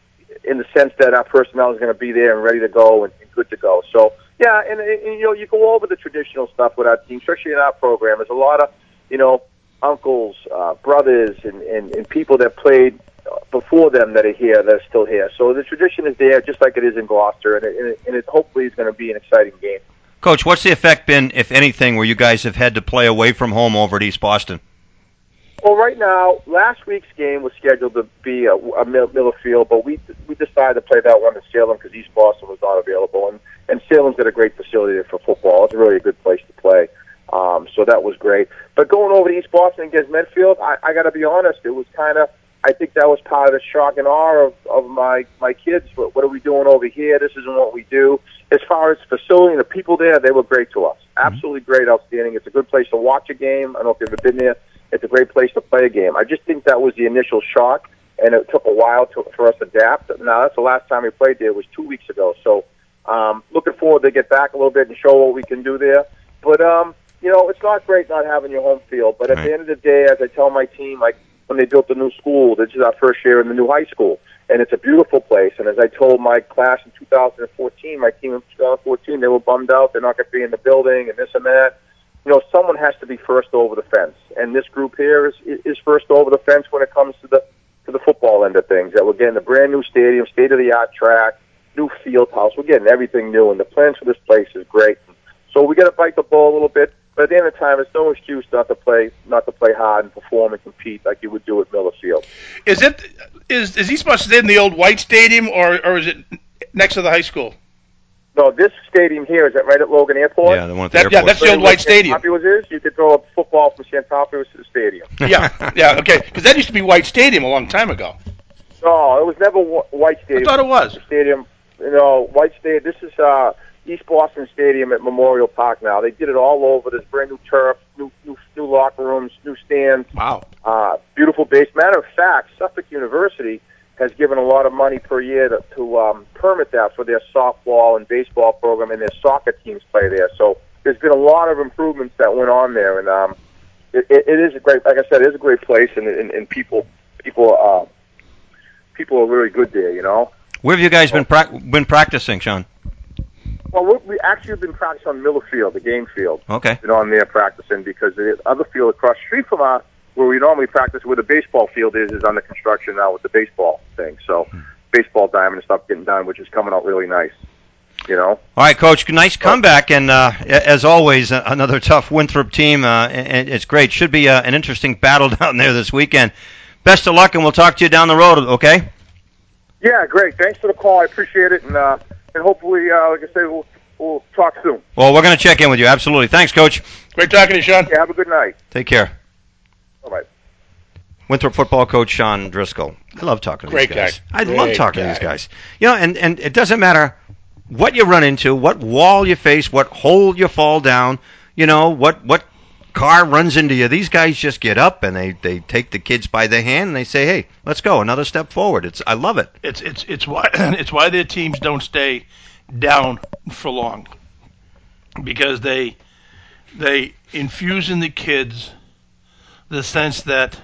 [SPEAKER 11] in the sense that our personnel is going to be there and ready to go and, and good to go. So, yeah, and, and, you know, you go over the traditional stuff with our team, especially in our program. There's a lot of, you know, uncles, uh, brothers, and, and, and people that played before them that are here, that are still here. So the tradition is there just like it is in Gloucester, and it, and it, and it hopefully is going to be an exciting game.
[SPEAKER 1] Coach, what's the effect been, if anything, where you guys have had to play away from home over at East Boston?
[SPEAKER 11] Well, right now, last week's game was scheduled to be a, a Miller Field, but we we decided to play that one in Salem because East Boston was not available, and and Salem's got a great facility for football. It's really a good place to play, um, so that was great. But going over to East Boston against Medfield, I, I got to be honest, it was kind of, I think that was part of the shock and awe of, of my my kids. What, what are we doing over here? This isn't what we do. As far as facility and the people there, they were great to us. Absolutely great, outstanding. It's a good place to watch a game. I don't know if you've ever been there. It's a great place to play a game. I just think that was the initial shock, and it took a while to, for us to adapt. Now, that's the last time we played there. It was two weeks ago. So um, looking forward to get back a little bit and show what we can do there. But, um, you know, it's not great not having your home field. But at right. the end of the day, as I tell my team, like when they built the new school, this is our first year in the new high school, and it's a beautiful place. And as I told my class in two thousand fourteen, my team in two thousand fourteen, they were bummed out. They're not going to be in the building and this and that. You know, someone has to be first over the fence, and this group here is is first over the fence when it comes to the to the football end of things. That we're getting a brand new stadium, state of the art track, new field house. We're getting everything new, and the plans for this place is great. So we got to bite the ball a little bit, but at the end of the time, it's no excuse not to play not to play hard and perform and compete like you would do at Miller Field.
[SPEAKER 6] Is it is is East Boston in the old White Stadium, or or is it next to the high school?
[SPEAKER 11] No, this stadium here, is that right at Logan Airport?
[SPEAKER 1] Yeah, the one at the
[SPEAKER 6] that,
[SPEAKER 1] airport.
[SPEAKER 6] Yeah, that's the old White Stadium.
[SPEAKER 11] Is, you could throw a football from Santopolis to the stadium.
[SPEAKER 6] yeah, yeah, okay, because that used to be White Stadium a long time ago.
[SPEAKER 11] No, it was never White Stadium.
[SPEAKER 6] I thought it was.
[SPEAKER 11] Stadium, you know, White Stadium. This is uh, East Boston Stadium at Memorial Park now. They did it all over. There's brand new turf, new new, new locker rooms, new stands.
[SPEAKER 6] Wow.
[SPEAKER 11] Uh, beautiful base. Matter of fact, Suffolk University has given a lot of money per year to, to um, permit that for their softball and baseball program, and their soccer teams play there. So there's been a lot of improvements that went on there, and um, it, it, it is a great, like I said, it is a great place, and, and, and people, people, uh, people are really good there. You know.
[SPEAKER 1] Where have you guys been pra- been practicing, Sean?
[SPEAKER 11] Well, we, we actually have been practicing on Miller Field, the game field.
[SPEAKER 1] Okay.
[SPEAKER 11] You know, on there practicing because the other field across the street from our, where we normally practice, where the baseball field is, is under construction now with the baseball thing. So, hmm. baseball diamond and stuff getting done, which is coming out really nice. You know.
[SPEAKER 1] All right, Coach. Nice comeback, and uh, as always, another tough Winthrop team, uh, and it's great. Should be uh, an interesting battle down there this weekend. Best of luck, and we'll talk to you down the road. Okay.
[SPEAKER 11] Yeah, great. Thanks for the call. I appreciate it, and uh, and hopefully, uh, like I say, we'll we'll talk soon.
[SPEAKER 1] Well, we're going to check in with you. Absolutely. Thanks, Coach.
[SPEAKER 6] Great talking to you, Sean.
[SPEAKER 11] Yeah, have a good night.
[SPEAKER 1] Take care.
[SPEAKER 11] All right.
[SPEAKER 1] Winthrop football coach Sean Driscoll. I love talking to
[SPEAKER 6] Great
[SPEAKER 1] these guys.
[SPEAKER 6] guy.
[SPEAKER 1] I
[SPEAKER 6] Great
[SPEAKER 1] love talking
[SPEAKER 6] guy.
[SPEAKER 1] to these guys. You know, and, and it doesn't matter what you run into, what wall you face, what hole you fall down, you know, what what car runs into you. These guys just get up and they, they take the kids by the hand and they say, "Hey, let's go, another step forward." It's I love it.
[SPEAKER 6] It's it's it's why it's why their teams don't stay down for long, because they they infuse in the kids the sense that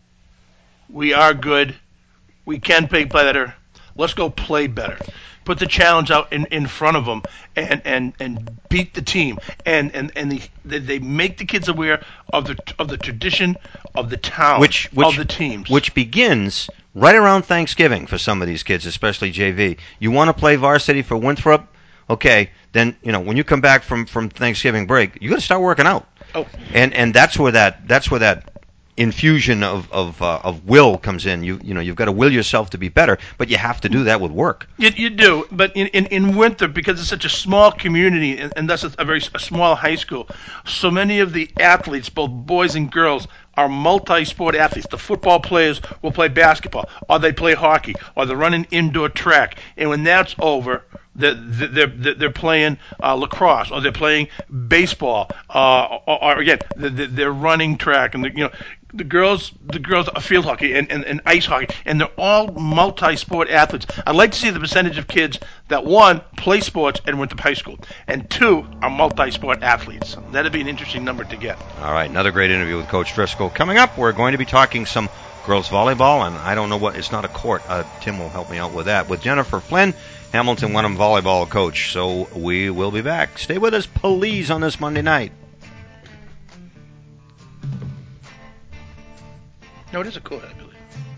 [SPEAKER 6] we are good, we can play better, let's go play better. Put the challenge out in, in front of them and, and, and beat the team. And and, and the, they make the kids aware of the of the tradition of the town,
[SPEAKER 1] which, which,
[SPEAKER 6] of the teams.
[SPEAKER 1] Which begins right around Thanksgiving for some of these kids, especially J V. You want to play varsity for Winthrop? Okay, then, you know, when you come back from, from Thanksgiving break, you got to start working out.
[SPEAKER 6] Oh.
[SPEAKER 1] And and that's where that that's where that infusion of of uh, of will comes in. You you know you've got to will yourself to be better, but you have to do that with work.
[SPEAKER 6] You, you do, but in, in, in Winthrop, because it's such a small community and, and that's a, a very a small high school, so many of the athletes, both boys and girls, are multi-sport athletes. The football players will play basketball, or they play hockey, or they're running indoor track, and when that's over, they're they're, they're playing uh, lacrosse, or they're playing baseball, uh, or, or again, they're, they're running track, and you know. The girls, the girls are field hockey and, and, and ice hockey, and they're all multi-sport athletes. I'd like to see the percentage of kids that, one, play sports and went to high school, and two, are multi-sport athletes. That'd be an interesting number to get.
[SPEAKER 1] All right, another great interview with Coach Driscoll. Coming up, we're going to be talking some girls volleyball, and I don't know what, it's not a court. Uh, Tim will help me out with that. With Jennifer Flynn, Hamilton Wenham volleyball coach. So we will be back. Stay with us, please, on this Monday night.
[SPEAKER 6] No, it is a court, I believe.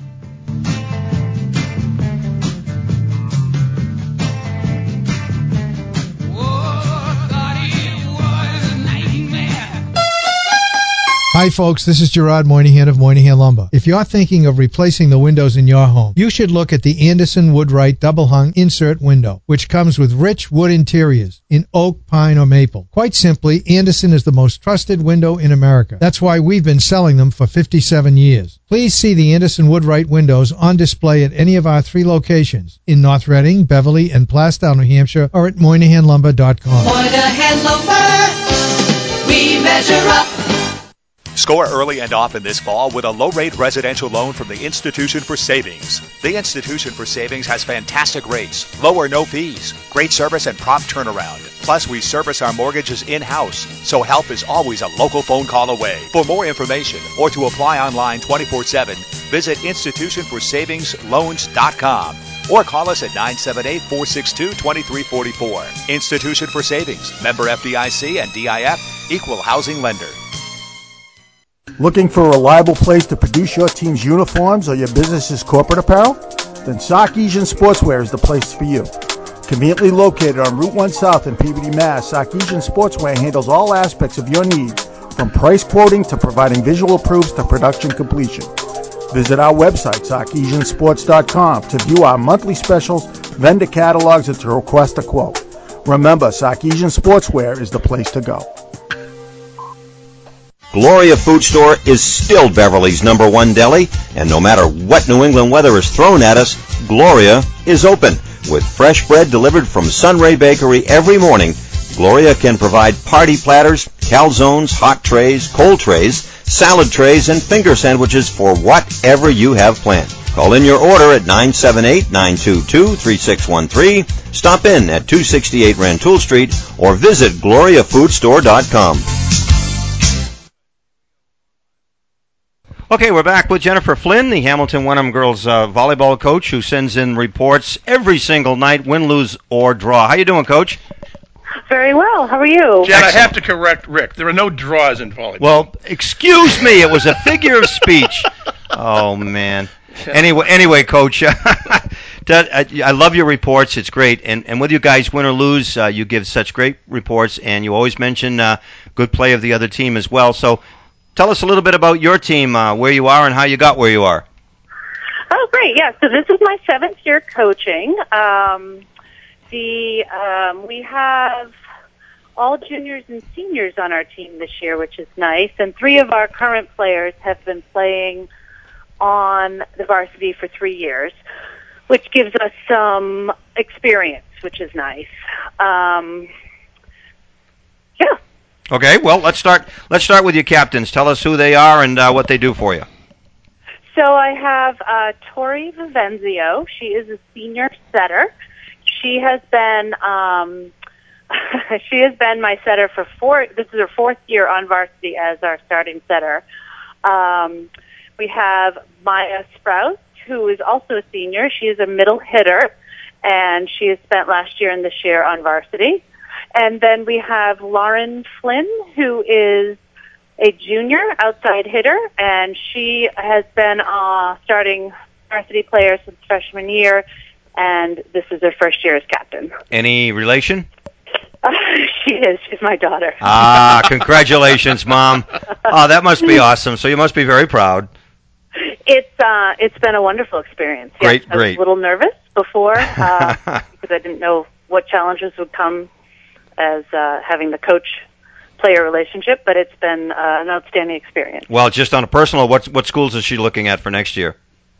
[SPEAKER 12] Hi folks, this is Gerard Moynihan of Moynihan Lumber. If you're thinking of replacing the windows in your home, you should look at the Anderson Woodwright Double Hung Insert Window, which comes with rich wood interiors in oak, pine, or maple. Quite simply, Anderson is the most trusted window in America. That's why we've been selling them for fifty-seven years. Please see the Anderson Woodwright windows on display at any of our three locations in North Reading, Beverly, and Plastow, New Hampshire, or at Moynihan Lumber dot com.
[SPEAKER 9] Moynihan Lumber, we measure up.
[SPEAKER 2] Score early and often this fall with a low-rate residential loan from the Institution for Savings. The Institution for Savings has fantastic rates, low or no fees, great service, and prompt turnaround. Plus, we service our mortgages in-house, so help is always a local phone call away. For more information or to apply online twenty-four seven, visit institution for savings loans dot com or call us at nine seven eight, four six two, two three four four. Institution for Savings, member F D I C and D I F, equal housing lender.
[SPEAKER 13] Looking for a reliable place to produce your team's uniforms or your business's corporate apparel? Then Sarkeesian Sportswear is the place for you. Conveniently located on Route one South in Peabody, Mass., Sarkeesian Sportswear handles all aspects of your needs, from price quoting to providing visual proofs to production completion. Visit our website, sarkeesian sports dot com, to view our monthly specials, vendor catalogs, and to request a quote. Remember, Sarkeesian Sportswear is the place to go.
[SPEAKER 14] Gloria Food Store is still Beverly's number one deli, and no matter what New England weather is thrown at us, Gloria is open. With fresh bread delivered from Sunray Bakery every morning, Gloria can provide party platters, calzones, hot trays, cold trays, salad trays, and finger sandwiches for whatever you have planned. Call in your order at nine seven eight, nine two two, three six one three, stop in at two sixty-eight Rantoul Street, or visit gloria food store dot com.
[SPEAKER 1] Okay, we're back with Jennifer Flynn, the Hamilton Wenham girls uh, volleyball coach, who sends in reports every single night, win, lose, or draw. How you doing, Coach?
[SPEAKER 15] Very well. How are you?
[SPEAKER 6] Jen, I have to correct Rick. There are no draws in volleyball.
[SPEAKER 1] Well, excuse me. It was a figure of speech. Oh, man. Anyway, anyway, Coach, that, I, I love your reports. It's great. And, and whether you guys win or lose, uh, you give such great reports, and you always mention uh, good play of the other team as well. So tell us a little bit about your team, uh, where you are and how you got where you are.
[SPEAKER 15] Oh, great. Yeah, so this is my seventh year coaching. Um, the um, we have all juniors and seniors on our team this year, which is nice. And three of our current players have been playing on the varsity for three years, which gives us some experience, which is nice. Um, yeah.
[SPEAKER 1] Okay, well, let's start Let's start with your captains. Tell us who they are and uh, what they do for you.
[SPEAKER 15] So I have uh, Tori Vivenzio. She is a senior setter. She has been um, she has been my setter for four. This is her fourth year on varsity as our starting setter. Um, we have Maya Sprouse, who is also a senior. She is a middle hitter, and she has spent last year and this year on varsity. And then we have Lauren Flynn, who is a junior outside hitter, and she has been uh, starting varsity player since freshman year, and this is her first year as captain.
[SPEAKER 1] Any relation?
[SPEAKER 15] Uh, she is. She's my daughter.
[SPEAKER 1] Ah, congratulations, Mom. Oh, that must be awesome. So you must be very proud.
[SPEAKER 15] It's uh, it's been a wonderful experience.
[SPEAKER 1] Great,
[SPEAKER 15] yes, I was
[SPEAKER 1] great.
[SPEAKER 15] a little nervous before uh, because I didn't know what challenges would come as uh, having the coach-player relationship, but it's been uh, an outstanding experience.
[SPEAKER 1] Well, just on a personal, what what schools is she looking at for next year?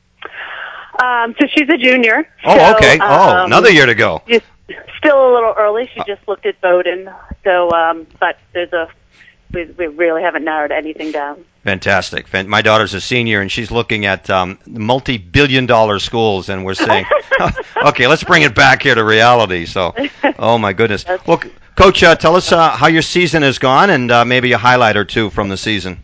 [SPEAKER 15] Um, so she's a junior.
[SPEAKER 1] Oh,
[SPEAKER 15] so,
[SPEAKER 1] okay. Oh,
[SPEAKER 15] um,
[SPEAKER 1] another year to go.
[SPEAKER 15] Just still a little early. She just looked at Bowdoin. So, um, but there's a we, we really haven't narrowed anything down.
[SPEAKER 1] Fantastic. Fan- My daughter's a senior, and she's looking at um, multi-billion dollar schools, and we're saying, okay, let's bring it back here to reality. So, oh, my goodness. Well, C- Coach, uh, tell us uh, how your season has gone and uh, maybe a highlight or two from the season.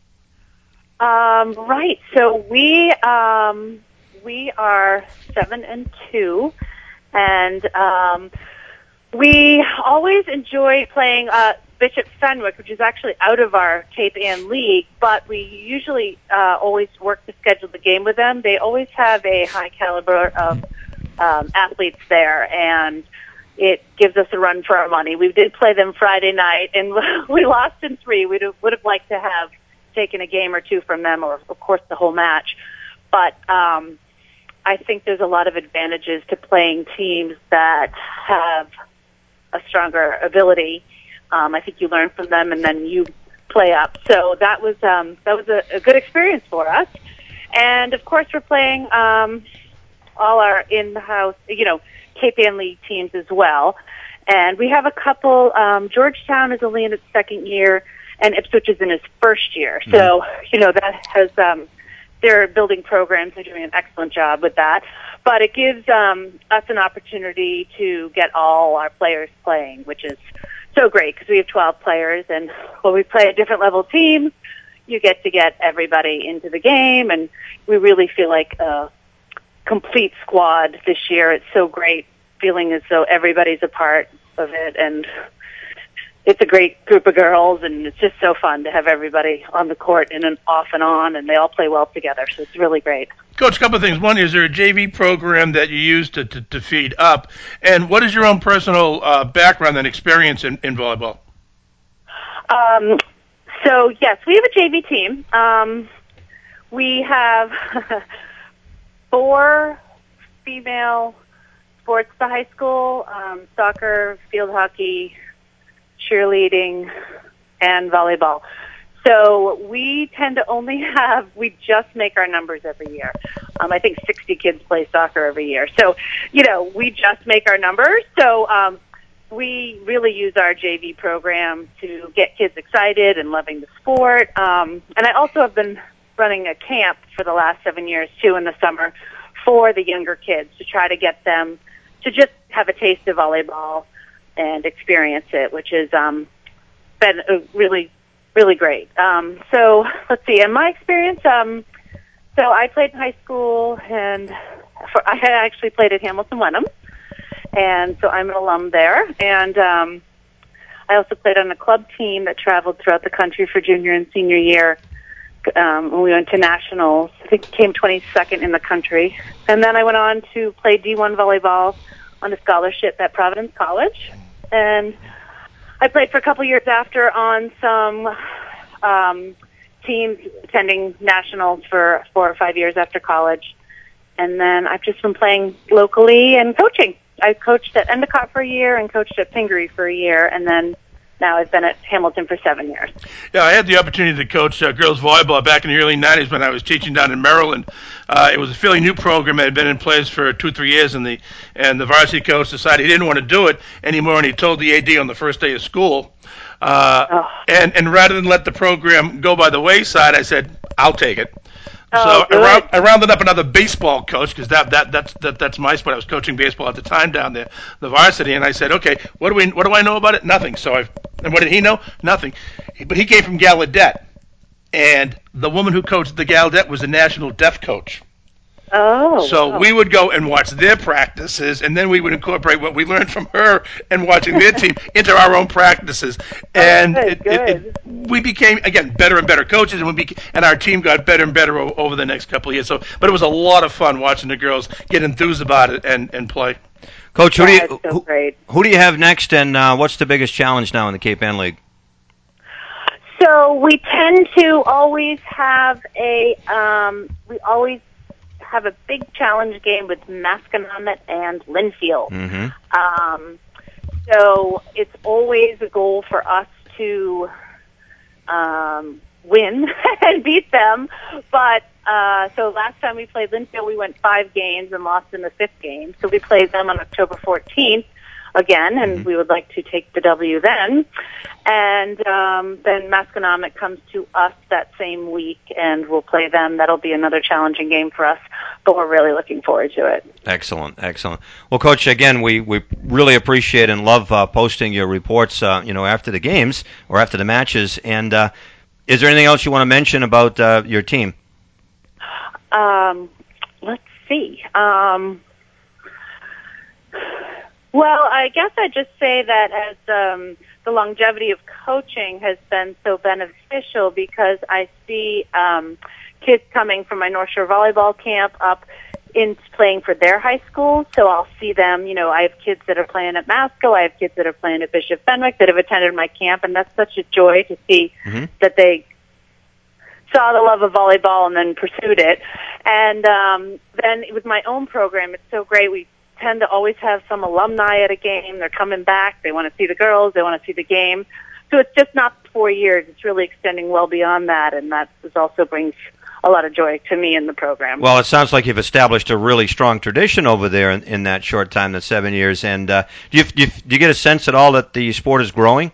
[SPEAKER 15] Um, right. So we um, we are seven and two, and um, we always enjoy playing uh, Bishop Fenwick, which is actually out of our Cape Ann League, but we usually uh, always work to schedule the game with them. They always have a high caliber of um, athletes there, and it gives us a run for our money. We did play them Friday night, and we lost in three. We would have liked to have taken a game or two from them, or, of course, the whole match. But um, I think there's a lot of advantages to playing teams that have a stronger ability. Um, I think you learn from them, and then you play up. So that was um, that was a, a good experience for us. And of course, we're playing um, all our in-house, you know, Cape Ann League teams as well. And we have a couple. Um, Georgetown is only in its second year, and Ipswich is in its first year. Mm-hmm. So you know that has um, they're building programs. They're doing an excellent job with that. But it gives um, us an opportunity to get all our players playing, which is so great because we have twelve players, and when we play at different level teams, you get to get everybody into the game, and we really feel like a complete squad this year. It's so great, feeling as though everybody's a part of it, and it's a great group of girls, and it's just so fun to have everybody on the court and an off and on, and they all play well together, so it's really great.
[SPEAKER 6] Coach, a couple of things. One, is there a J V program that you use to, to, to feed up? And what is your own personal uh, background and experience in, in volleyball?
[SPEAKER 15] Um, so, yes, we have a J V team. Um, we have four female sports to high school, um, soccer, field hockey, cheerleading, and volleyball. So we tend to only have, we just make our numbers every year. Um, I think sixty kids play soccer every year. So, you know, we just make our numbers. So um, we really use our J V program to get kids excited and loving the sport. Um, and I also have been running a camp for the last seven years, too, in the summer for the younger kids to try to get them to just have a taste of volleyball and experience it, which has um, been a really really great. Um, so let's see. In my experience, um, so I played in high school, and for, I had actually played at Hamilton Wenham, and so I'm an alum there. And um, I also played on a club team that traveled throughout the country for junior and senior year. Um, when we went to nationals, I think came twenty-second in the country. And then I went on to play D one volleyball on a scholarship at Providence College. And I played for a couple years after on some um, teams attending nationals for four or five years after college. And then I've just been playing locally and coaching. I coached at Endicott for a year and coached at Pingree for a year, and then now I've been at Hamilton for seven years.
[SPEAKER 6] Yeah, I had the opportunity to coach uh, girls volleyball back in the early nineties when I was teaching down in Maryland. Uh, it was a fairly new program that had been in place for two, three years, and the and the varsity coach decided he didn't want to do it anymore, and he told the A D on the first day of school. Uh, oh. and, and rather than let the program go by the wayside, I said, I'll take it.
[SPEAKER 15] Oh,
[SPEAKER 6] so I, round, I rounded up another baseball coach because that, that that's that, that's my sport. I was coaching baseball at the time down there, the varsity, and I said, okay, what do we what do I know about it? Nothing. So I and what did he know? Nothing. But he came from Gallaudet, and the woman who coached the Gallaudet was a national deaf coach.
[SPEAKER 15] Oh.
[SPEAKER 6] So
[SPEAKER 15] wow.
[SPEAKER 6] we would go and watch their practices, and then we would incorporate what we learned from her and watching their team into our own practices. And
[SPEAKER 15] oh, good,
[SPEAKER 6] it,
[SPEAKER 15] good.
[SPEAKER 6] It, it, we became, again, better and better coaches, and we became, and our team got better and better o- over the next couple of years. So, but it was a lot of fun watching the girls get enthused about it and, and play.
[SPEAKER 1] Coach, who,
[SPEAKER 15] yeah,
[SPEAKER 1] do you,
[SPEAKER 15] so
[SPEAKER 1] who,
[SPEAKER 15] great.
[SPEAKER 1] who do you have next, and uh, what's the biggest challenge now in the Cape Ann League?
[SPEAKER 15] So we tend to always have a, um, we always have a big challenge game with Masconomet and Linfield.
[SPEAKER 1] Mm-hmm.
[SPEAKER 15] Um, so it's always a goal for us to um, win and beat them. But uh, so last time we played Linfield, we went five games and lost in the fifth game. So we played them on October fourteenth again, and mm-hmm. we would like to take the W then. And um, then Masconomet comes to us that same week, and we'll play them. That'll be another challenging game for us, but we're really looking forward to it.
[SPEAKER 1] Excellent, excellent. Well, Coach, again, we, we really appreciate and love uh, posting your reports, uh, you know, after the games or after the matches. And uh, is there anything else you want to mention about uh, your team?
[SPEAKER 15] Um, let's see. Um, well, I guess I'd just say that as um, the longevity of coaching has been so beneficial because I see um, kids coming from my North Shore volleyball camp up in playing for their high school. So I'll see them, you know, I have kids that are playing at Masco, I have kids that are playing at Bishop Fenwick that have attended my camp, and that's such a joy to see mm-hmm. that they saw the love of volleyball and then pursued it. And um, then with my own program, it's so great. We tend to always have some alumni at a game. They're coming back. They want to see the girls. They want to see the game. So it's just not four years. It's really extending well beyond that, and that also brings a lot of joy to me in the program.
[SPEAKER 1] Well, it sounds like you've established a really strong tradition over there in, in that short time, the seven years. And uh, do, you, do, you, do you get a sense at all that the sport is growing?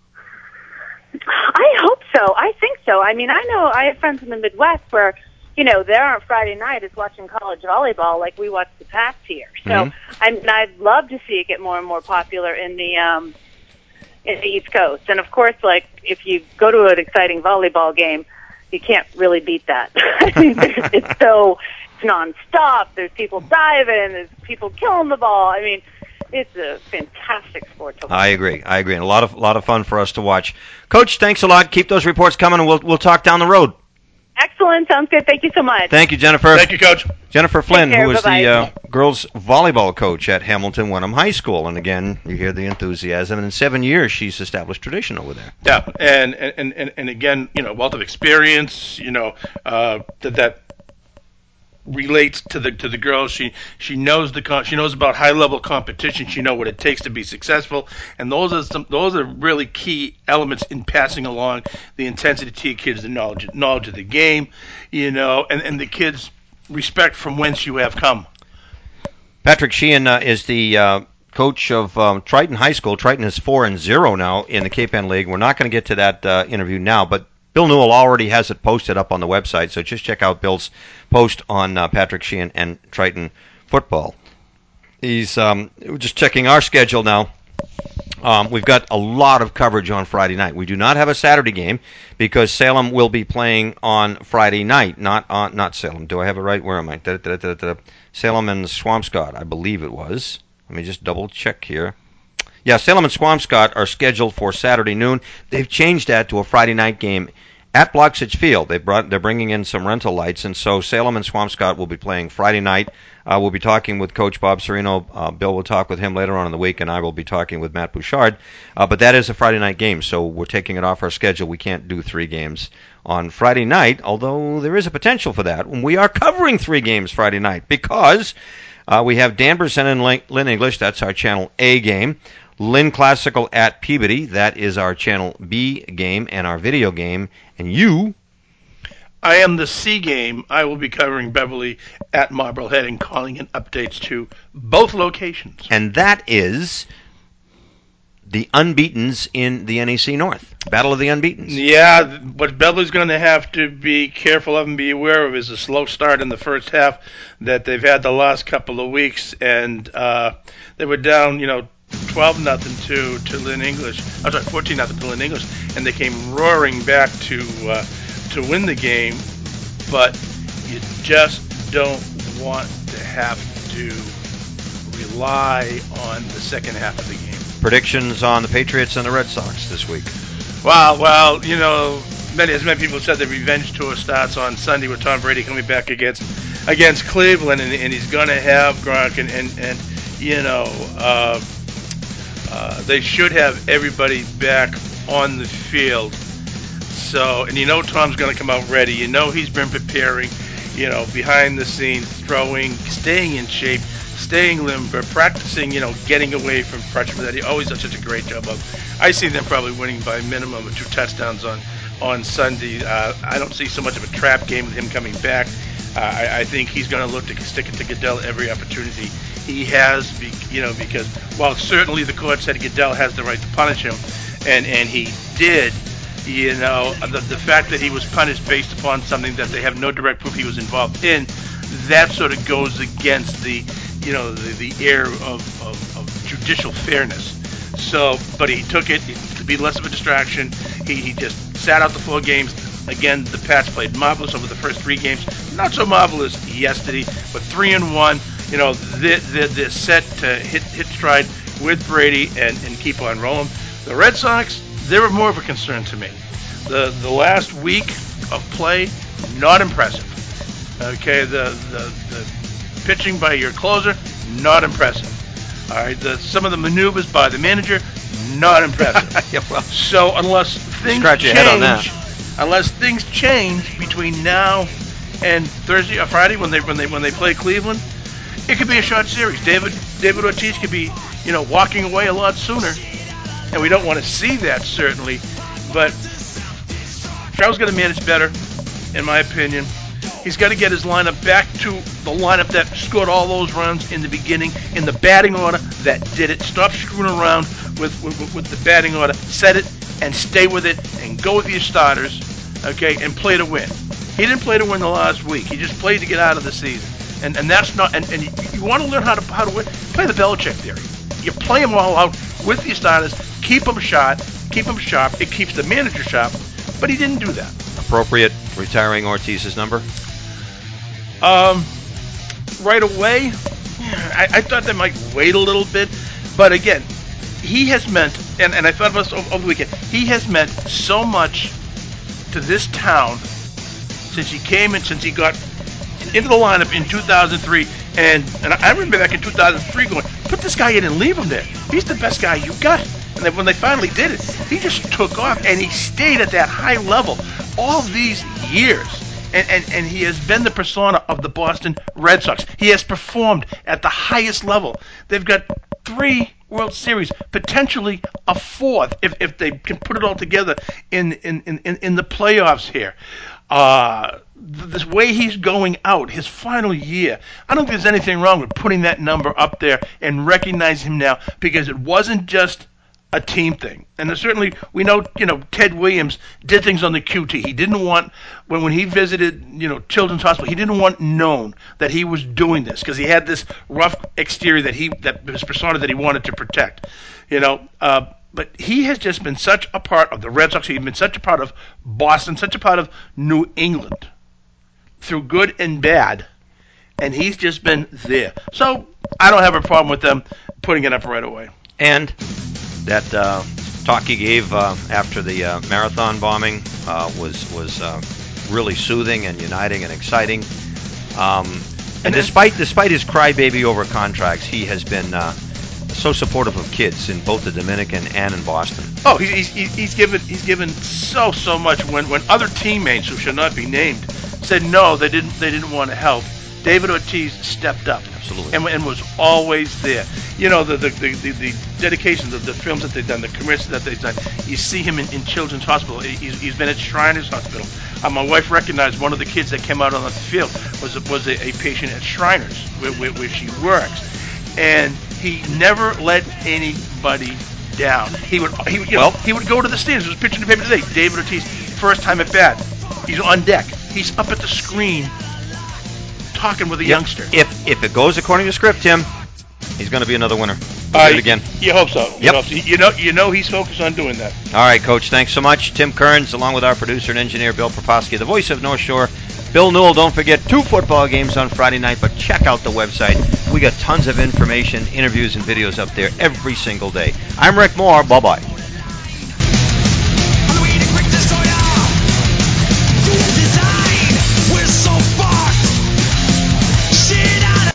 [SPEAKER 15] I hope so. I think so. I mean, I know I have friends in the Midwest where, you know, there on Friday night is watching college volleyball like we watch the Pats here. So mm-hmm. I mean, I'd love to see it get more and more popular in the um, in the East Coast. And of course, like if you go to an exciting volleyball game, you can't really beat that. I mean, it's so it's nonstop. There's people diving. There's people killing the ball. I mean, it's a fantastic sport to watch.
[SPEAKER 1] I agree. I agree, and a lot of lot of fun for us to watch. Coach, thanks a lot. Keep those reports coming, and we'll we'll talk down the road.
[SPEAKER 15] Excellent. Sounds good. Thank you so much.
[SPEAKER 1] Thank you, Jennifer.
[SPEAKER 6] Thank you, Coach.
[SPEAKER 1] Jennifer Flynn,
[SPEAKER 15] care,
[SPEAKER 1] who is
[SPEAKER 15] bye-bye.
[SPEAKER 1] the uh, girls volleyball coach at Hamilton Wenham High School. And again, you hear the enthusiasm. And in seven years, she's established tradition over there.
[SPEAKER 6] Yeah, and and, and, and again, you know, wealth of experience, you know, uh, that, that relates to the to the girls. She she knows the con- she knows about high level competition. She knows what it takes to be successful, and those are some those are really key elements in passing along the intensity to your kids, the knowledge knowledge of the game, you know, and, and the kids' respect from whence you have come.
[SPEAKER 1] Patrick Sheehan uh, is the uh, coach of um, Triton High School. Triton is four and zero now in the Cape Ann League. We're not going to get to that uh, interview now, but Bill Newell already has it posted up on the website, so just check out Bill's post on uh, Patrick Sheehan and Triton football. He's um, just checking our schedule now. Um, we've got a lot of coverage on Friday night. We do not have a Saturday game because Salem will be playing on Friday night, not on not Salem. Do I have it right? Where am I? Da, da, da, da, da. Salem and Swampscott, I believe it was. Let me just double check here. Yeah, Salem and Swampscott are scheduled for Saturday noon. They've changed that to a Friday night game at Bloxage Field. They brought, they're bringing in some rental lights, and so Salem and Swampscott will be playing Friday night. Uh, we'll be talking with Coach Bob Serino. Uh, Bill will talk with him later on in the week, and I will be talking with Matt Bouchard. Uh, but that is a Friday night game, so we're taking it off our schedule. We can't do three games on Friday night, although there is a potential for that. We are covering three games Friday night because uh, we have Danvers and Lynn English. That's our Channel A game. Lynn Classical at Peabody. That is our Channel B game and our video game. And you...
[SPEAKER 6] I am the C game. I will be covering Beverly at Marblehead and calling in updates to both locations.
[SPEAKER 1] And that is the Unbeatens in the N E C North. Battle of the Unbeatens.
[SPEAKER 6] Yeah, what Beverly's going to have to be careful of and be aware of is a slow start in the first half that they've had the last couple of weeks. And uh, they were down, you know, twelve nothing to, to Lynn English. I'm sorry, fourteen nothing to Lynn English. And they came roaring back to... Uh, to win the game, but you just don't want to have to rely on the second half of the game.
[SPEAKER 1] Predictions on the Patriots and the Red Sox this week.
[SPEAKER 6] Well, well, you know, many as many people said the revenge tour starts on Sunday with Tom Brady coming back against against Cleveland, and, and he's going to have Gronk, and, and, and you know, uh, uh, they should have everybody back on the field. So, and you know Tom's going to come out ready. You know he's been preparing, you know, behind the scenes, throwing, staying in shape, staying limber, practicing, you know, getting away from pressure that he always does such a great job of. I see them probably winning by a minimum of two touchdowns on, on Sunday. Uh, I don't see so much of a trap game with him coming back. Uh, I, I think he's going to look to stick it to Goodell every opportunity he has, be, you know, because while certainly the court said Goodell has the right to punish him, and, and he did, you know, the, the fact that he was punished based upon something that they have no direct proof he was involved in, that sort of goes against the, you know, the, the air of, of, of judicial fairness. So, but he took it to be less of a distraction. He, he just sat out the four games. Again, the Pats played marvelous over the first three games. Not so marvelous yesterday, but three and one. You know, they're, they're, they're set to hit hit stride with Brady and, and keep on rolling. The Red Sox, they were more of a concern to me. The the last week of play, not impressive. Okay, the the, the pitching by your closer, not impressive. All right, the, some of the maneuvers by the manager, not impressive.
[SPEAKER 1] Yeah, well,
[SPEAKER 6] so unless things
[SPEAKER 1] scratch your
[SPEAKER 6] change,
[SPEAKER 1] head on that.
[SPEAKER 6] unless things change between now and Thursday or Friday when they when they when they play Cleveland, it could be a short series. David David Ortiz could be, you know, walking away a lot sooner, and we don't want to see that certainly. But Chow's got to manage better, in my opinion. He's got to get his lineup back to the lineup that scored all those runs in the beginning, in the batting order that did it. Stop screwing around with, with, with the batting order. Set it and stay with it and go with your starters, okay, and play to win. He didn't play to win the last week. He just played to get out of the season. And and that's not, and, and you, you want to learn how to how to win, play the Belichick theory. You play them all out with your starters, keep them sharp, keep them sharp. It keeps the manager sharp, but he didn't do that.
[SPEAKER 1] Appropriate retiring Ortiz's number?
[SPEAKER 6] Um, right away, I, I thought they might wait a little bit, but again, he has meant, and, and I thought about this over the weekend, he has meant so much to this town since he came and since he got into the lineup in two thousand three, and, and I remember back in two thousand three going, put this guy in and leave him there. He's the best guy you got. And then when they finally did it, he just took off, and he stayed at that high level all these years. And, and, and he has been the persona of the Boston Red Sox. He has performed at the highest level. They've got three World Series, potentially a fourth, if, if they can put it all together in, in, in, in the playoffs here. Uh, this way he's going out, his final year, I don't think there's anything wrong with putting that number up there and recognize him now, because it wasn't just a team thing. And there's certainly, we know, you know, Ted Williams did things on the Q T. He didn't want, when, when he visited, you know, Children's Hospital, he didn't want known that he was doing this, because he had this rough exterior that he, that his persona that he wanted to protect, you know. Uh, but he has just been such a part of the Red Sox. He's been such a part of Boston, such a part of New England, through good and bad, and he's just been there. So I don't have a problem with them putting it up right away.
[SPEAKER 1] And that uh, talk he gave uh, after the uh, marathon bombing uh, was was uh, really soothing and uniting and exciting. Um, and, and despite despite his crybaby over contracts, he has been uh, so supportive of kids in both the Dominican and in Boston.
[SPEAKER 6] Oh, he's he's, he's given he's given so so much. When when other teammates who should not be named said no, they didn't they didn't want to help, David Ortiz stepped up.
[SPEAKER 1] Absolutely.
[SPEAKER 6] And, and was always there. You know, the the, the, the, the dedications of the films that they've done, the commercials that they've done. You see him in, in Children's Hospital. He's, he's been at Shriners Hospital. Uh, my wife recognized one of the kids that came out on the field was a, was a, a patient at Shriners, where, where, where she works. And he never let anybody down. He would he would, you
[SPEAKER 1] well,
[SPEAKER 6] know, he would go to the stands. There was a picture in the paper today. David Ortiz, first time at bat. He's on deck. He's up at the screen talking with a
[SPEAKER 1] yep.
[SPEAKER 6] youngster.
[SPEAKER 1] If if it goes according to script, Tim, he's going to be another winner. We'll
[SPEAKER 6] uh,
[SPEAKER 1] do it again.
[SPEAKER 6] You hope so. You
[SPEAKER 1] yep.
[SPEAKER 6] Hope so. You know, you know he's focused on doing that.
[SPEAKER 1] All right, Coach. Thanks so much. Tim Kearns, along with our producer and engineer, Bill Proposky, the voice of North Shore. Bill Newell, don't forget, two football games on Friday night, but check out the website. We got tons of information, interviews, and videos up there every single day. I'm Rick Moore. Bye-bye.